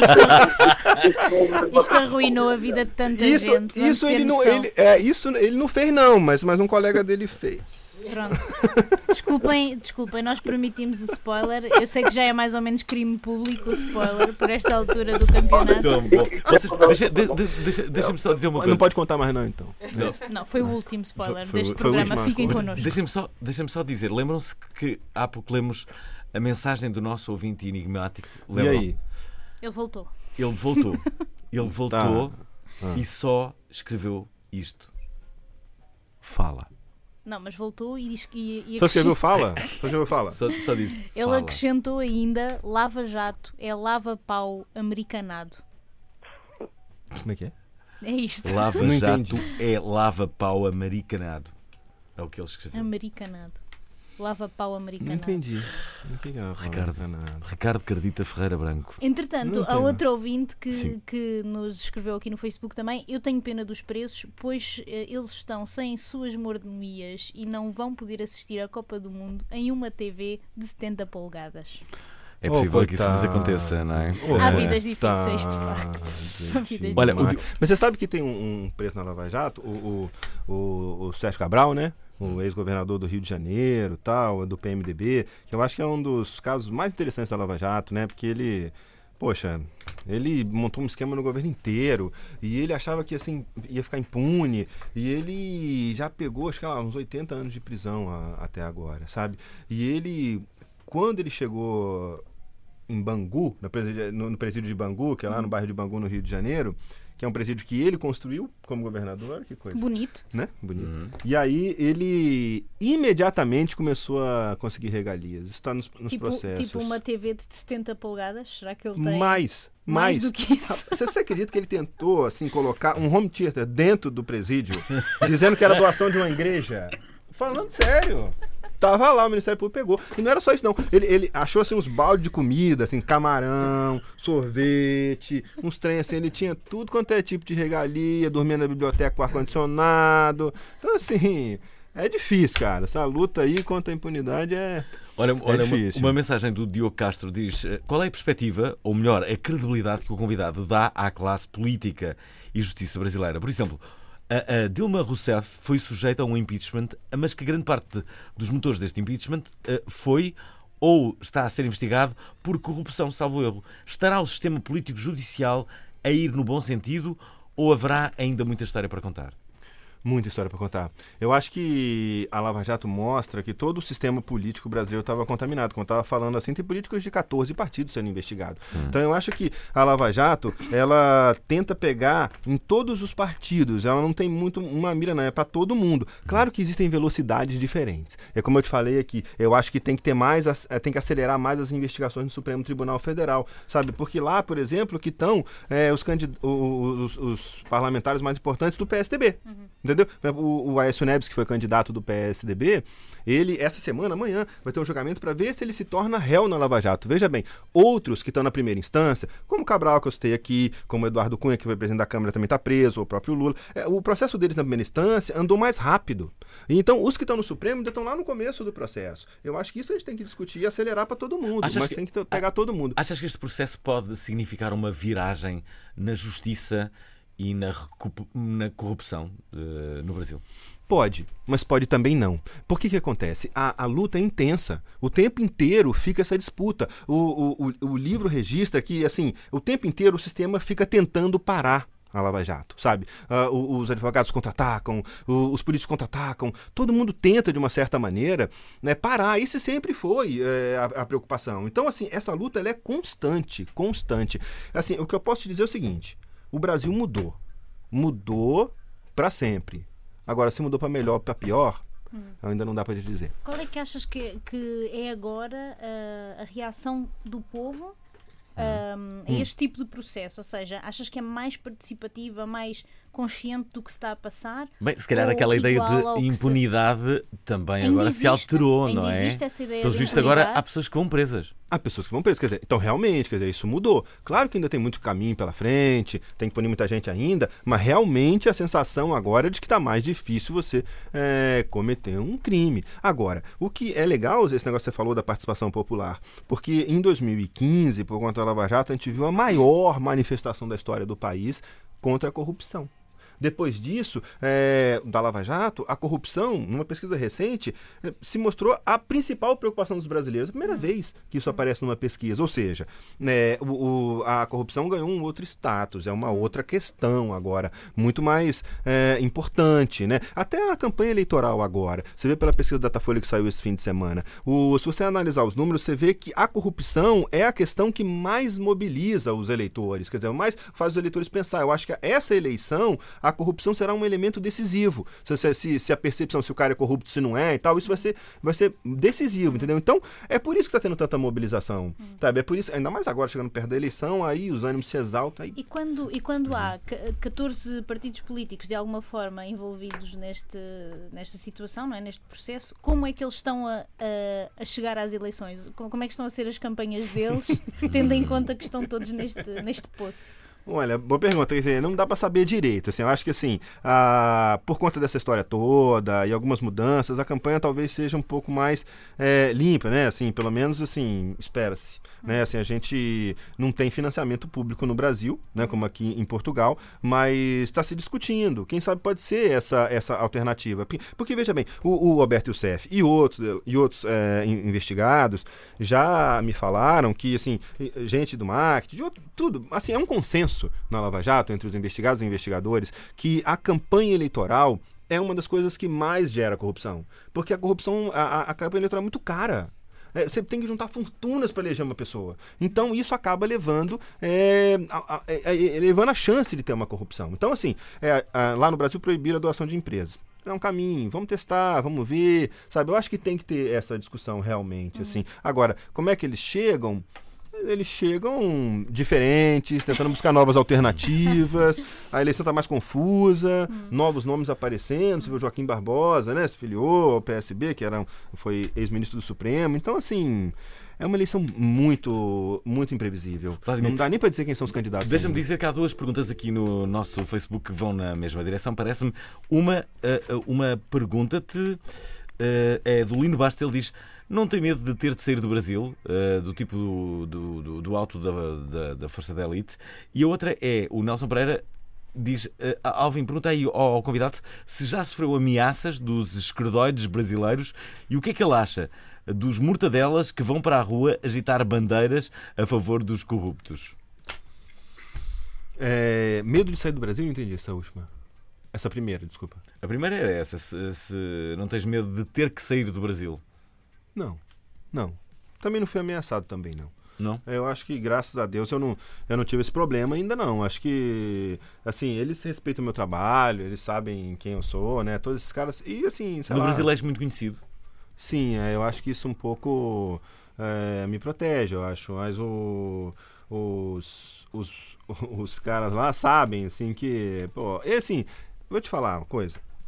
Isto, isto arruinou a vida de tanta isso, gente. Isso ele, não, ele, é, isso ele não fez, não, mas, mas um colega dele fez. Pronto. Desculpem, desculpem, nós permitimos o spoiler. Eu sei que já é mais ou menos crime público o spoiler por esta altura do campeonato. Então, bom. Vocês, deixa, de, de, deixa, deixa-me só dizer uma coisa. Não pode contar mais não, então. Não, não foi o último spoiler foi, deste foi, programa. foi Fiquem connosco. Deixem-me só, deixem-me só dizer, lembram-se que há pouco lemos a mensagem do nosso ouvinte enigmático? Lembram? E aí? Ele voltou. Ele voltou. Ele voltou tá. ah. e só escreveu isto. Fala. Não, mas voltou e diz que... Só escreveu fala? Só escreveu fala? Só, só disse Ele fala. acrescentou ainda Lava Jato é lava-pau americanado. Como é que é? É isto. Lava Não Jato entendi. é lava-pau americanado. É o que ele escreveu. Americanado. Lava-pau americanado. Não entendi. Não entendi nada. Ricardo, Ricardo Cardita Ferreira Branco. Entretanto, a outra ouvinte que, Sim. que nos escreveu aqui no Facebook também, eu tenho pena dos preços, pois eh, eles estão sem suas mordomias e não vão poder assistir à Copa do Mundo em uma T V de setenta polegadas. É possível oh, que isso lhes aconteça, não é? Oh, Há é. vidas difíceis, de facto. Há vidas Olha, difíceis. o... Mas você sabe que tem um, um preço na Lava Jato? O, o, o, o Sérgio Cabral, né? O ex-governador do Rio de Janeiro, tal, do P M D B, que eu acho que é um dos casos mais interessantes da Lava Jato, né? Porque ele, poxa, ele montou um esquema no governo inteiro e ele achava que assim ia ficar impune e ele já pegou, acho que lá, uns oitenta anos de prisão a, até agora, sabe? E ele, quando ele chegou em Bangu, no presídio, no, no presídio de Bangu, que é lá no bairro de Bangu, no Rio de Janeiro, que é um presídio que ele construiu como governador, olha que coisa. Bonito. Né? Bonito. Uhum. E aí ele imediatamente começou a conseguir regalias. Isso está nos, nos tipo, processos. tipo uma T V de setenta polegadas? Será que ele tem Mais, mais, mais do que isso? Você, você acredita que ele tentou assim, colocar um home theater dentro do presídio, dizendo que era doação de uma igreja? Falando sério. Tava lá, o Ministério Público pegou. E não era só isso, não. Ele, ele achou assim, uns baldes de comida, assim, camarão, sorvete, uns trem assim. Ele tinha tudo quanto é tipo de regalia, dormia na biblioteca com ar-condicionado. Então, assim, é difícil, cara. Essa luta aí contra a impunidade é. Olha, é olha uma, difícil. uma mensagem do Diogo Castro diz: qual é a perspectiva, ou melhor, a credibilidade que o convidado dá à classe política e justiça brasileira? Por exemplo, a, a Dilma Rousseff foi sujeita a um impeachment, mas que grande parte de, dos motores deste impeachment uh, foi ou está a ser investigado por corrupção, salvo erro. Estará o sistema político-judicial a ir no bom sentido ou haverá ainda muita história para contar? Muita história para contar. Eu acho que a Lava Jato mostra que todo o sistema político brasileiro estava contaminado. Como eu estava falando assim, tem políticos de catorze partidos sendo investigados. Hum. Então eu acho que a Lava Jato, ela tenta pegar em todos os partidos. Ela não tem muito uma mira, não. É para todo mundo. Claro que existem velocidades diferentes. É como eu te falei aqui. Eu acho que tem que ter mais, tem que acelerar mais as investigações no Supremo Tribunal Federal, sabe? Porque lá, por exemplo, que estão é, os, candid... os, os, os parlamentares mais importantes do P S D B. Uhum. Entendeu? O, o Aécio Neves, que foi candidato do P S D B, ele, essa semana, amanhã, vai ter um julgamento para ver se ele se torna réu na Lava Jato. Veja bem, outros que estão na primeira instância, como o Cabral, que eu citei aqui, como o Eduardo Cunha, que foi presidente da Câmara, também está preso, o próprio Lula. É, o processo deles na primeira instância andou mais rápido. Então, os que estão no Supremo ainda estão lá no começo do processo. Eu acho que isso a gente tem que discutir e acelerar para todo mundo, Achas mas que, tem que pegar todo mundo. Achas que este processo pode significar uma viragem na justiça e na, na corrupção uh, no Brasil? Pode, mas pode também não. Por que que acontece? A, a luta é intensa. O tempo inteiro fica essa disputa. O, o, o livro registra que, assim, o tempo inteiro o sistema fica tentando parar a Lava Jato, sabe? Uh, os advogados contra-atacam, os políticos contra-atacam, todo mundo tenta, de uma certa maneira, né, parar. Isso sempre foi é, a, a preocupação. Então, assim, essa luta ela é constante, constante. Assim, o que eu posso te dizer é o seguinte, o Brasil mudou. Mudou para sempre. Agora, se mudou para melhor ou para pior, hum. ainda não dá para te dizer. Qual é que achas que, que é agora uh, a reação do povo um, a este tipo de processo? Ou seja, achas que é mais participativa, mais consciente do que se está a passar? Bem, se calhar aquela ideia de impunidade se... também ainda agora existe, se alterou, não é? Existe essa ideia Pelos de vistos, agora há pessoas que vão presas. Há pessoas que vão presas, quer dizer, então realmente, quer dizer, isso mudou. Claro que ainda tem muito caminho pela frente, tem que punir muita gente ainda, mas realmente a sensação agora é de que está mais difícil você é, cometer um crime. Agora, o que é legal, esse negócio que você falou da participação popular, porque em dois mil e quinze, por conta da Lava Jato, a gente viu a maior manifestação da história do país contra a corrupção. Depois disso, é, da Lava Jato, a corrupção, numa pesquisa recente, é, se mostrou a principal preocupação dos brasileiros. A primeira vez que isso aparece numa pesquisa. Ou seja, né, o, o, a corrupção ganhou um outro status, é uma outra questão agora, muito mais é, importante. Né? Até a campanha eleitoral agora, você vê pela pesquisa da Datafolha que saiu esse fim de semana, o, se você analisar os números, você vê que a corrupção é a questão que mais mobiliza os eleitores, quer dizer, mais faz os eleitores pensar. Eu acho que essa eleição, a corrupção será um elemento decisivo. Se, se, se a percepção se o cara é corrupto, se não é e tal, isso vai ser, vai ser decisivo, entendeu? Então, é por isso que está tendo tanta mobilização, hum. sabe? É por isso, ainda mais agora, chegando perto da eleição, aí os ânimos se exaltam. Aí... E quando, e quando há catorze partidos políticos, de alguma forma, envolvidos neste, nesta situação, não é? Neste processo, como é que eles estão a, a, a chegar às eleições? Como, como é que estão a ser as campanhas deles, tendo em conta que estão todos neste, neste poço? Olha, boa pergunta, quer dizer, não dá para saber direito, assim, eu acho que assim, a, por conta dessa história toda e algumas mudanças, a campanha talvez seja um pouco mais é, limpa, né, assim, pelo menos assim, espera-se, né, assim, a gente não tem financiamento público no Brasil, né, como aqui em Portugal, mas está se discutindo, quem sabe pode ser essa, essa alternativa, porque, porque veja bem, o, o Alberto Youssef e outros, e outros é, investigados já me falaram que, assim, gente do marketing, de outro, tudo, assim, é um consenso na Lava Jato, entre os investigados e investigadores, que a campanha eleitoral é uma das coisas que mais gera corrupção. Porque a corrupção, a, a campanha eleitoral é muito cara. É, você tem que juntar fortunas para eleger uma pessoa. Então, isso acaba levando, é, a, a, a, levando a chance de ter uma corrupção. Então, assim, é, a, lá no Brasil proibiram a doação de empresas. É um caminho, vamos testar, vamos ver, sabe? Eu acho que tem que ter essa discussão realmente, uhum. assim. Agora, como é que eles chegam... Eles chegam diferentes, tentando buscar novas alternativas, a eleição está mais confusa, hum. novos nomes aparecendo, você viu o Joaquim Barbosa, né, se filiou ao P S B, que era um, foi ex-ministro do Supremo, então assim, é uma eleição muito, muito imprevisível. Vladimir, não dá nem para dizer quem são os candidatos. Deixa-me dizer que há duas perguntas aqui no nosso Facebook que vão na mesma direção, parece-me. Uma, uh, uma pergunta-te, uh, é do Lino Bastos, ele diz... Não tem medo de ter de sair do Brasil, uh, do tipo do, do, do, do alto da, da, da força da elite? E a outra é, o Nelson Pereira diz, uh, Alvin, pergunta aí ao, ao convidado se já sofreu ameaças dos esquerdoides brasileiros e o que é que ele acha dos mortadelas que vão para a rua agitar bandeiras a favor dos corruptos? É, medo de sair do Brasil? Não entendi essa última. Essa primeira, desculpa. A primeira era essa, se, se não tens medo de ter que sair do Brasil. Não, não. Também não fui ameaçado também, não. Não? Eu acho que, graças a Deus, eu não, eu não tive esse problema ainda não. Acho que, assim, eles respeitam o meu trabalho, eles sabem quem eu sou, né? Todos esses caras. E, assim, sei No lá... Brasil és muito conhecido. Sim, é, eu acho que isso um pouco é, me protege, eu acho. Mas o, os, os, os caras lá sabem, assim, que... Pô, e assim, vou te falar uma coisa.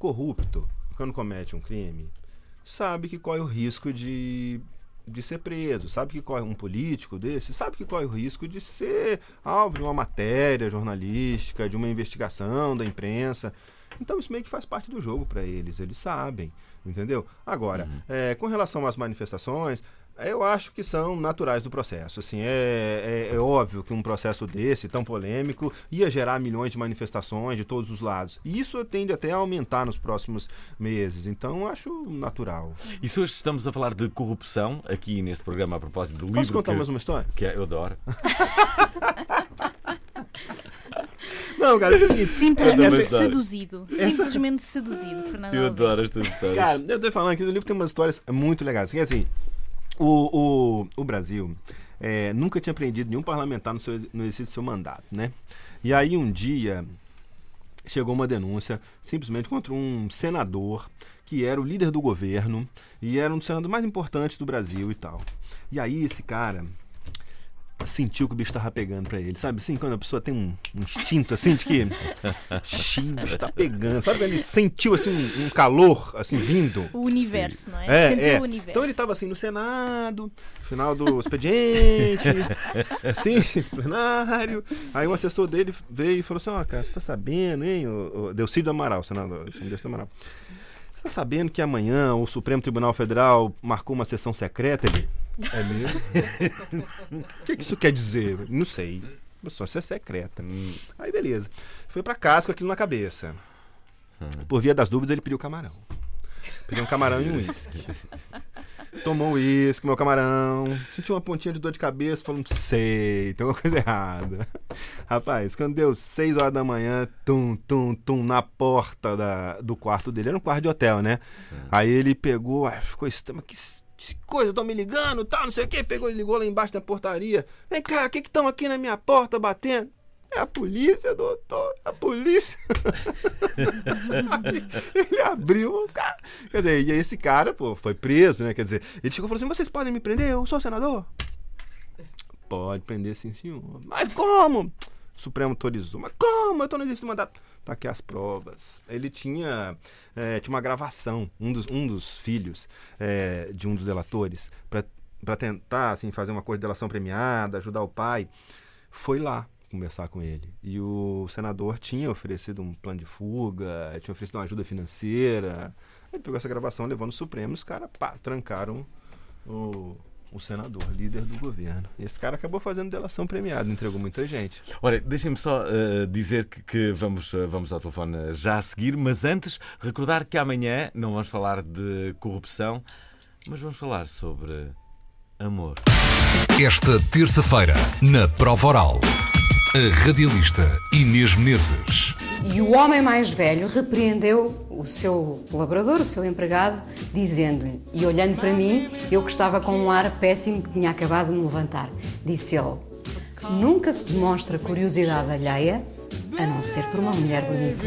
corrupto, quando comete um crime, sabe que corre o risco de, de ser preso, sabe que corre um político desse, sabe que corre o risco de ser alvo de uma matéria jornalística, de uma investigação da imprensa. Então isso meio que faz parte do jogo para eles, eles sabem, entendeu? Agora, uhum. é, com relação às manifestações, eu acho que são naturais do processo. Assim, é, é, é óbvio que um processo desse, tão polêmico, ia gerar milhões de manifestações de todos os lados. E isso tende até a aumentar nos próximos meses. Então, eu acho natural. E se hoje estamos a falar de corrupção, aqui neste programa, a propósito do livro... Posso contar que, mais uma história? Que é, eu adoro. Não, cara, eu assim, simplesmente essa, seduzido. Essa... Simplesmente seduzido, Fernando. Eu adoro estas histórias. Cara, eu tô falando que o livro tem umas histórias muito legais. Assim, assim o, o, o Brasil é, nunca tinha prendido nenhum parlamentar no, seu, no exercício do seu mandato, né? E aí um dia chegou uma denúncia simplesmente contra um senador que era o líder do governo e era um dos senadores mais importantes do Brasil e tal. E aí esse cara sentiu que o bicho estava pegando pra ele, sabe? Assim, quando a pessoa tem um, um instinto assim de que xiii, o bicho tá pegando, sabe? Ele sentiu assim um, um calor assim vindo. O universo, Sim. não é? é Sentiu é. o universo. Então ele estava assim no Senado, final do expediente, assim, plenário. Aí um assessor dele veio e falou assim: ó, oh, cara, você tá sabendo, hein? O, o Delcídio Amaral, senador, Delcídio Amaral. Você tá sabendo que amanhã o Supremo Tribunal Federal marcou uma sessão secreta? Ele... É mesmo? O que, que isso quer dizer? Não sei. Só se é secreta. Hum. Aí beleza. Foi pra casa com aquilo na cabeça. Hum. Por via das dúvidas, ele pediu camarão. Pediu um camarão e um uísque. Tomou um uísque, meu camarão. Sentiu uma pontinha de dor de cabeça, falando, sei, tem uma coisa errada. Rapaz, quando deu seis horas da manhã, tum, tum, tum, na porta da, do quarto dele. Era um quarto de hotel, né? Hum. Aí ele pegou, ah, ficou estranho, que coisa, estão me ligando, tal, não sei o que, pegou e ligou lá embaixo da portaria. Vem cá, o que que estão aqui na minha porta batendo? É a polícia, doutor, a polícia. Ele abriu, cara. Quer dizer, e esse cara, pô, foi preso, né? Quer dizer, ele chegou e falou assim: vocês podem me prender? Eu sou senador? Pode prender, sim, senhor. Mas como? O Supremo autorizou. Mas como? Eu tô no exercício do mandato. Tá aqui as provas. Ele tinha, é, tinha uma gravação, um dos, um dos filhos é, de um dos delatores, para tentar assim, fazer uma coisa de delação premiada, ajudar o pai. Foi lá conversar com ele. E o senador tinha oferecido um plano de fuga, tinha oferecido uma ajuda financeira. Ele pegou essa gravação, levou no Supremo, os caras trancaram o... o senador, líder do governo. Esse cara acabou fazendo delação premiada, entregou muita gente. Ora, deixem-me só uh, dizer que, que vamos, uh, vamos ao telefone já a seguir, mas antes, recordar que amanhã não vamos falar de corrupção, mas vamos falar sobre amor. Esta terça-feira, na Prova Oral, a radialista Inês Menezes. E o homem mais velho repreendeu o seu colaborador, o seu empregado, dizendo-lhe, e olhando para mim, eu que estava com um ar péssimo que tinha acabado de me levantar, disse ele: nunca se demonstra curiosidade alheia, a não ser por uma mulher bonita.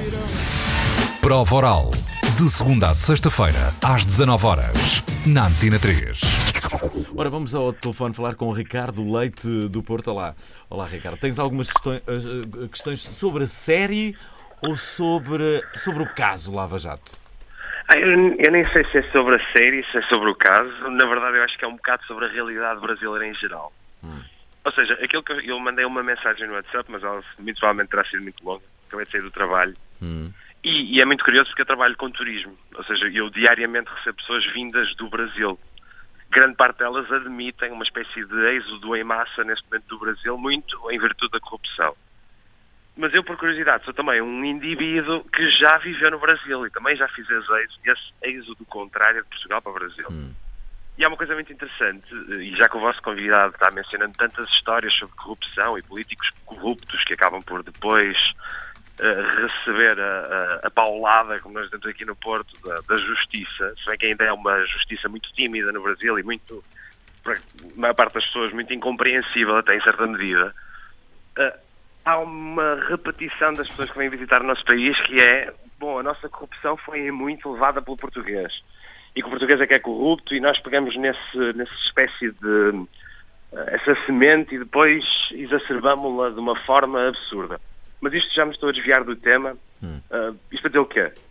Prova Oral, de segunda a sexta-feira, às dezanove horas, na Antena três. Ora, vamos ao telefone falar com o Ricardo Leite do Porto. Olá, Olá Ricardo. Tens algumas questões, questões sobre a série ou sobre, sobre o caso Lava Jato? Ah, eu, eu nem sei se é sobre a série, se é sobre o caso. Na verdade, eu acho que é um bocado sobre a realidade brasileira em geral. Hum. Ou seja, aquilo que eu, eu mandei uma mensagem no WhatsApp, mas ela muito provavelmente terá sido muito longa. Acabei de sair do trabalho. Hum. E, e é muito curioso porque eu trabalho com turismo. Ou seja, eu diariamente recebo pessoas vindas do Brasil. Grande parte delas admitem uma espécie de êxodo em massa neste momento do Brasil, muito em virtude da corrupção. Mas eu, por curiosidade, sou também um indivíduo que já viveu no Brasil e também já fiz esse êxodo contrário de Portugal para o Brasil. Hum. E há uma coisa muito interessante, e já que o vosso convidado está mencionando tantas histórias sobre corrupção e políticos corruptos que acabam por depois uh, receber a, a, a paulada, como nós temos aqui no Porto, da, da justiça, se bem que ainda é uma justiça muito tímida no Brasil e muito, para a maior parte das pessoas, muito incompreensível até em certa medida, uh, há uma repetição das pessoas que vêm visitar o nosso país que é, bom, a nossa corrupção foi muito levada pelo português. E que o português é que é corrupto e nós pegamos nesse, nessa espécie de... Uh, essa semente e depois exacerbámo-la de uma forma absurda. Mas isto já me estou a desviar do tema. Hum. Uh, isto para dizer o quê?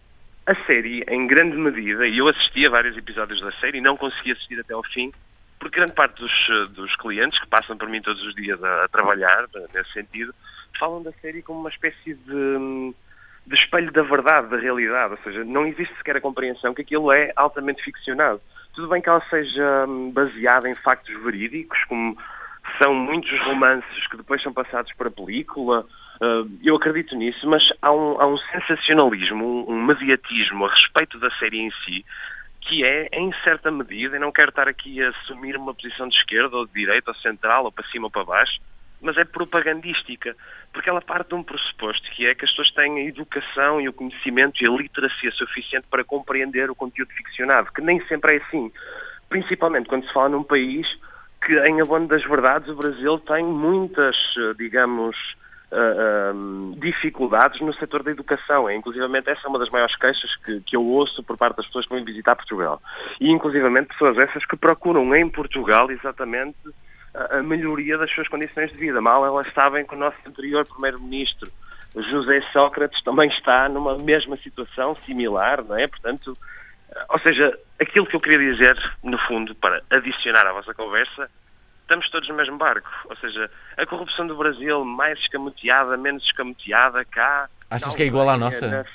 a série, em grande medida, e eu assisti a vários episódios da série e não consegui assistir até ao fim, porque grande parte dos, dos clientes que passam por mim todos os dias a, a trabalhar, nesse sentido, falam da série como uma espécie de, de espelho da verdade, da realidade. Ou seja, não existe sequer a compreensão que aquilo é altamente ficcionado. Tudo bem que ela seja baseada em factos verídicos, como são muitos romances que depois são passados para película, eu acredito nisso, mas há um, há um sensacionalismo, um, um mediatismo a respeito da série em si, que é, em certa medida, e não quero estar aqui a assumir uma posição de esquerda ou de direita ou central ou para cima ou para baixo, mas é propagandística, porque ela parte de um pressuposto que é que as pessoas têm a educação e o conhecimento e a literacia suficiente para compreender o conteúdo ficcionado, que nem sempre é assim, principalmente quando se fala num país que, em abono das verdades, o Brasil tem muitas, digamos, Uh, um, dificuldades no setor da educação. É, inclusivamente essa é uma das maiores queixas que, que eu ouço por parte das pessoas que vêm visitar Portugal. E inclusivamente pessoas essas que procuram em Portugal exatamente a, a melhoria das suas condições de vida. Mal elas sabem que o nosso anterior primeiro-ministro, José Sócrates, também está numa mesma situação similar, não é? Portanto, uh, ou seja, aquilo que eu queria dizer, no fundo, para adicionar à vossa conversa, estamos todos no mesmo barco. Ou seja, a corrupção do Brasil, mais escamoteada, menos escamoteada, cá... Achas que é igual à nossa? Na...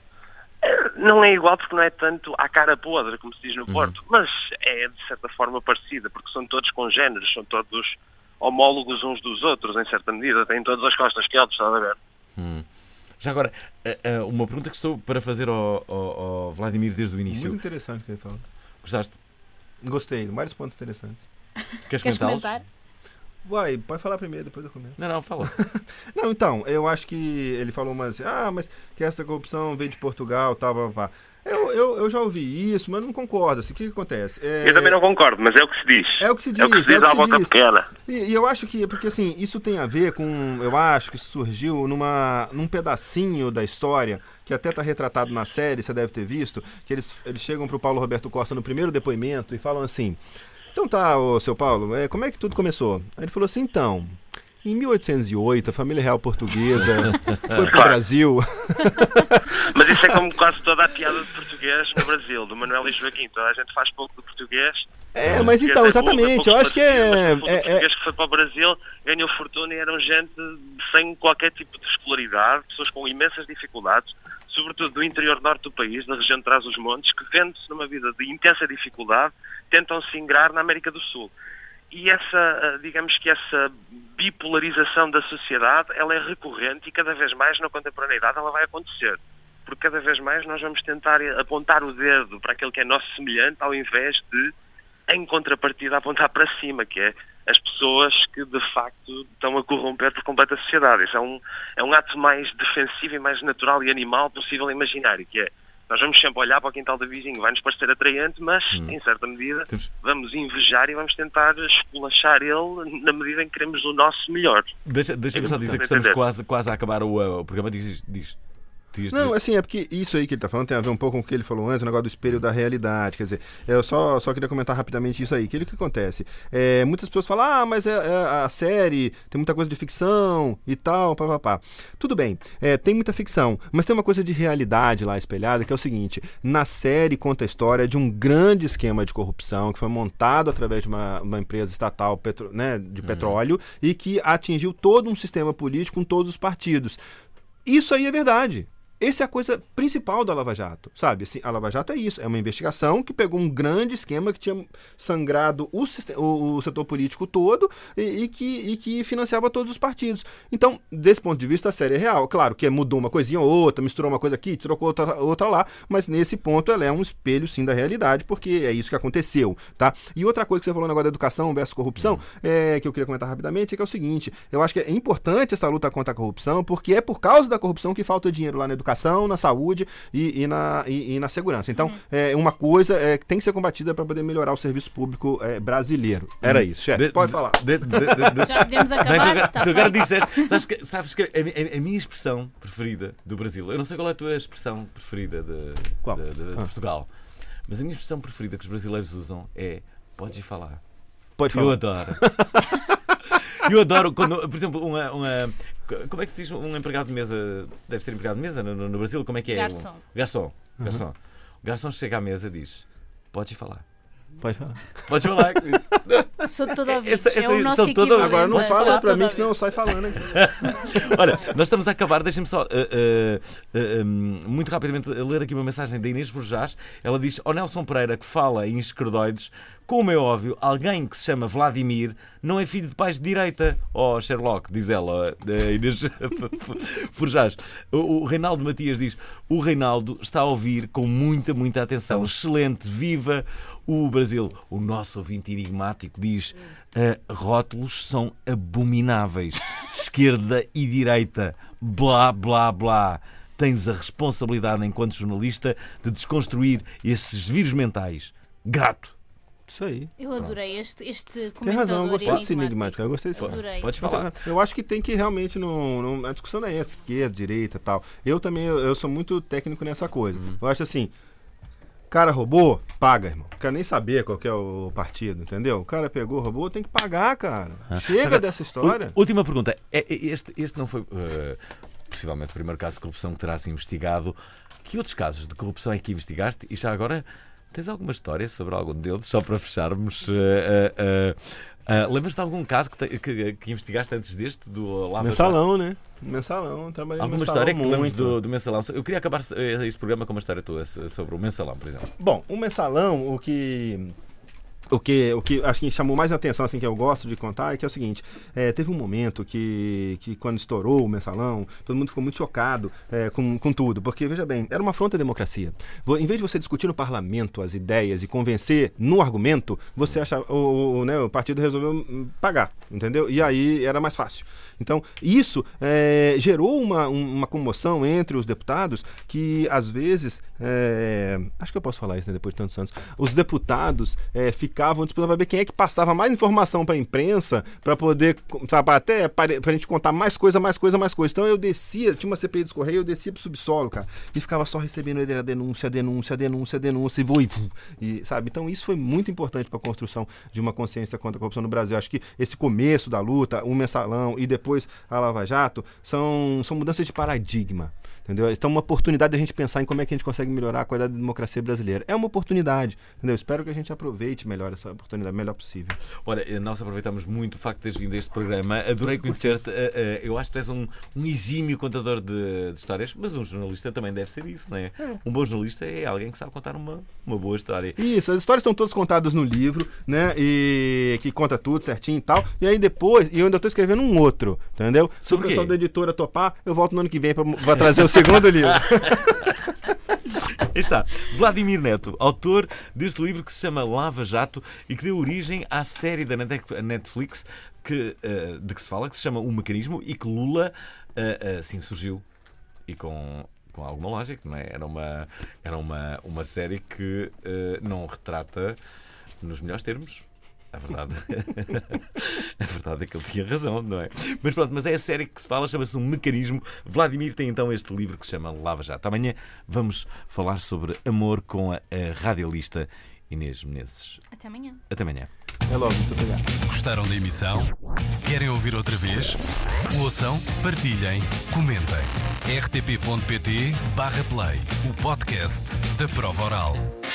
Não é igual porque não é tanto à cara podre, como se diz no uhum. Porto, mas é de certa forma parecida, porque são todos congêneres, são todos homólogos uns dos outros, em certa medida, têm todas as costas que eles, estão a ver? Hum. Já agora, uma pergunta que estou para fazer ao, ao, ao Vladimir desde o início. Muito interessante o que ele falou. Gostaste? Gostei, vários pontos interessantes. Queres, Queres comentar? Uai, pode falar primeiro, depois eu comento. Não, não, fala. Não, então, eu acho que ele falou mais assim, ah, mas que essa corrupção veio de Portugal, tal, pá, pá. Eu, eu, eu já ouvi isso, mas não concordo. Assim, o que, que acontece? É... Eu também não concordo, mas é o que se diz. É o que se diz. É o que se diz à boca pequena. E, e eu acho que, porque assim, isso tem a ver com, eu acho que surgiu numa, num pedacinho da história, que até está retratado na série, você deve ter visto, que eles, eles chegam pro Paulo Roberto Costa no primeiro depoimento e falam assim... Então tá, ô, seu Paulo, é, como é que tudo começou? Aí ele falou assim, então, em mil oitocentos e oito, a família real portuguesa foi pro claro. Brasil. Mas isso é como quase toda a piada de português no Brasil, do Manuel e Joaquim. Toda a gente faz pouco de português. É, mas então, exatamente, eu acho que é... O português que foi para o Brasil ganhou fortuna e eram gente sem qualquer tipo de escolaridade, pessoas com imensas dificuldades, sobretudo do interior norte do país, da região de Trás-os-Montes, que vendo-se numa vida de intensa dificuldade, tentam se ingrar na América do Sul. E essa, digamos que essa bipolarização da sociedade, ela é recorrente e cada vez mais na contemporaneidade ela vai acontecer. Porque cada vez mais nós vamos tentar apontar o dedo para aquele que é nosso semelhante, ao invés de, em contrapartida, apontar para cima, que é as pessoas que de facto estão a corromper por completo a sociedade. Isso é um, é um ato mais defensivo e mais natural e animal possível imaginar, que é, nós vamos sempre olhar para o quintal do vizinho, vai-nos parecer atraente, mas, hum. em certa medida, Temos... vamos invejar e vamos tentar esculachar ele na medida em que queremos o nosso melhor. Deixa, deixa-me só dizer que estamos quase, quase a acabar o, o programa. Diz, diz. Não, assim, é porque isso aí que ele está falando tem a ver um pouco com o que ele falou antes, o negócio do espelho da realidade. Quer dizer, eu só, só queria comentar rapidamente isso aí. Que, que acontece? É, muitas pessoas falam, ah, mas é, é, a série tem muita coisa de ficção e tal, pá, pá, pá. Tudo bem, é, tem muita ficção, mas tem uma coisa de realidade lá espelhada, que é o seguinte: na série conta a história de um grande esquema de corrupção que foi montado através de uma, uma empresa estatal petro, né, de petróleo uhum. e que atingiu todo um sistema político com todos os partidos. Isso aí é verdade. Essa é a coisa principal da Lava Jato, sabe? Assim, a Lava Jato é isso, é uma investigação que pegou um grande esquema que tinha sangrado o, o, o setor político todo e, e, que, e que financiava todos os partidos. Então, desse ponto de vista, a série é real. Claro que mudou uma coisinha ou outra, misturou uma coisa aqui, trocou outra, outra lá, mas nesse ponto ela é um espelho, sim, da realidade, porque é isso que aconteceu, tá? E outra coisa que você falou agora da educação versus corrupção, é, que eu queria comentar rapidamente, é que é o seguinte: eu acho que é importante essa luta contra a corrupção, porque é por causa da corrupção que falta dinheiro lá na educação, na saúde e, e, na, e, e na segurança. Então, uhum. é uma coisa é, que tem que ser combatida para poder melhorar o serviço público é, brasileiro. Era isso, chefe. De, Pode de, falar. De, de, de, de... Já podemos acabar. Bem, tu, tá tu agora disseste, sabes que, sabes que a, a, a minha expressão preferida do Brasil, eu não sei qual é a tua expressão preferida de, qual? de, de, de ah. Portugal, mas a minha expressão preferida que os brasileiros usam é: podes falar. Pode eu falar. adoro. Eu adoro quando, por exemplo, uma, uma. Como é que se diz um empregado de mesa? Deve ser empregado de mesa no, no Brasil? Como é que é? Garçom. Garçom. Uhum. Garçom. O garçom chega à mesa e diz: podes falar. Pode falar. Podes falar. Sou toda ouvidos. Essa- É essa- o nosso são toda- equivalente. Agora não Sou fala isso pra toda mim, que senão eu saio falando. Hein? Olha, nós estamos a acabar, deixem-me só uh, uh, uh, um, muito rapidamente ler aqui uma mensagem da Inês Forjás. Ela diz: ao Nelson Pereira, que fala em esquerdoides, como é óbvio, alguém que se chama Vladimir não é filho de pais de direita. Oh, Sherlock, diz ela, uh, Inês Forjás. O, o Reinaldo Matias diz: o Reinaldo está a ouvir com muita, muita atenção. Excelente, viva o Brasil. O nosso ouvinte enigmático diz: uh, rótulos são abomináveis. Esquerda e direita. Blá, blá, blá. Tens a responsabilidade, enquanto jornalista, de desconstruir esses vírus mentais. Grato. Isso aí. Eu adorei este, este Tem razão, eu comentador gostei desse enigmático. enigmático. Eu gostei disso. Adorei. Podes falar. Eu acho que tem que realmente. Não, não, a discussão não é essa, esquerda, direita e tal. Eu também eu, eu sou muito técnico nessa coisa. Uhum. Eu acho assim. Cara roubou, paga, irmão. Não quero nem saber qual que é o partido, entendeu? O cara pegou, roubou, tem que pagar, cara. Chega dessa história. U- Última pergunta. É, é, Este, este não foi, uh, possivelmente, o primeiro caso de corrupção que terás investigado. Que outros casos de corrupção é que investigaste? E já agora, tens alguma história sobre algum deles? Só para fecharmos. Uh, uh, uh, uh, Lembras-te de algum caso que, te, que, que investigaste antes deste, do Lava Mensalão, né? Mensalão, trabalhei Alguma no mensalão história que te lembres muito. do, do Mensalão? Eu queria acabar eh, este programa com uma história tua sobre o Mensalão, por exemplo. Bom, o mensalão, o que. O que, o que acho que chamou mais atenção, assim, que eu gosto de contar, é que é o seguinte: é, teve um momento que, que, quando estourou o mensalão, todo mundo ficou muito chocado é, com, com tudo, porque, veja bem, era uma afronta à democracia. Em vez de você discutir no parlamento as ideias e convencer no argumento, você acha, o, o, né, o partido resolveu pagar, entendeu? E aí era mais fácil. Então, isso é, gerou uma, uma comoção entre os deputados que, às vezes, é, acho que eu posso falar isso, né, depois de tantos anos, os deputados é, ficavam disputando para ver quem é que passava mais informação para a imprensa, para poder, sabe, até para a gente contar mais coisa, mais coisa, mais coisa. Então eu descia, tinha uma C P I dos Correios, eu descia pro subsolo, cara, e ficava só recebendo a denúncia, a denúncia, a denúncia, a denúncia, e vou e, e sabe? Então isso foi muito importante para a construção de uma consciência contra a corrupção no Brasil. Acho que esse começo da luta, o mensalão e depois a Lava Jato, são, são mudanças de paradigma, entendeu? Então uma oportunidade de a gente pensar em como é que a gente consegue melhorar a qualidade da democracia brasileira. É uma oportunidade, entendeu? Espero que a gente aproveite melhor essa oportunidade, melhor possível. Olha, nós aproveitamos muito o facto de teres vindo a este programa. Adorei conhecer-te. Eu acho que tu és um, um exímio contador de, de histórias, mas um jornalista também deve ser isso, não é? É. Um bom jornalista é alguém que sabe contar uma, uma boa história. Isso, as histórias estão todas contadas no livro, né? E que conta tudo certinho e tal. E aí depois, e eu ainda estou escrevendo um outro, entendeu? Se o Sobre o pessoal quê? da editora topar, eu volto no ano que vem para trazer o segundo livro. Aí está, Vladimir Neto, autor deste livro que se chama Lava Jato e que deu origem à série da Netflix que, uh, de que se fala, que se chama O Mecanismo, e que Lula uh, assim surgiu. E com, com alguma lógica, não é? Era uma, era uma, uma série que uh, não retrata nos melhores termos. A verdade. A verdade é que ele tinha razão, não é? Mas pronto, mas é a série que se fala, chama-se Um Mecanismo. Vladimir tem então este livro que se chama Lava Jato. Amanhã vamos falar sobre amor com a, a radialista Inês Menezes. Até amanhã. Até amanhã. É logo, muito obrigado. Gostaram da emissão? Querem ouvir outra vez? Ouçam, partilhem, comentem. r t p ponto p t barra play, o podcast da Prova Oral.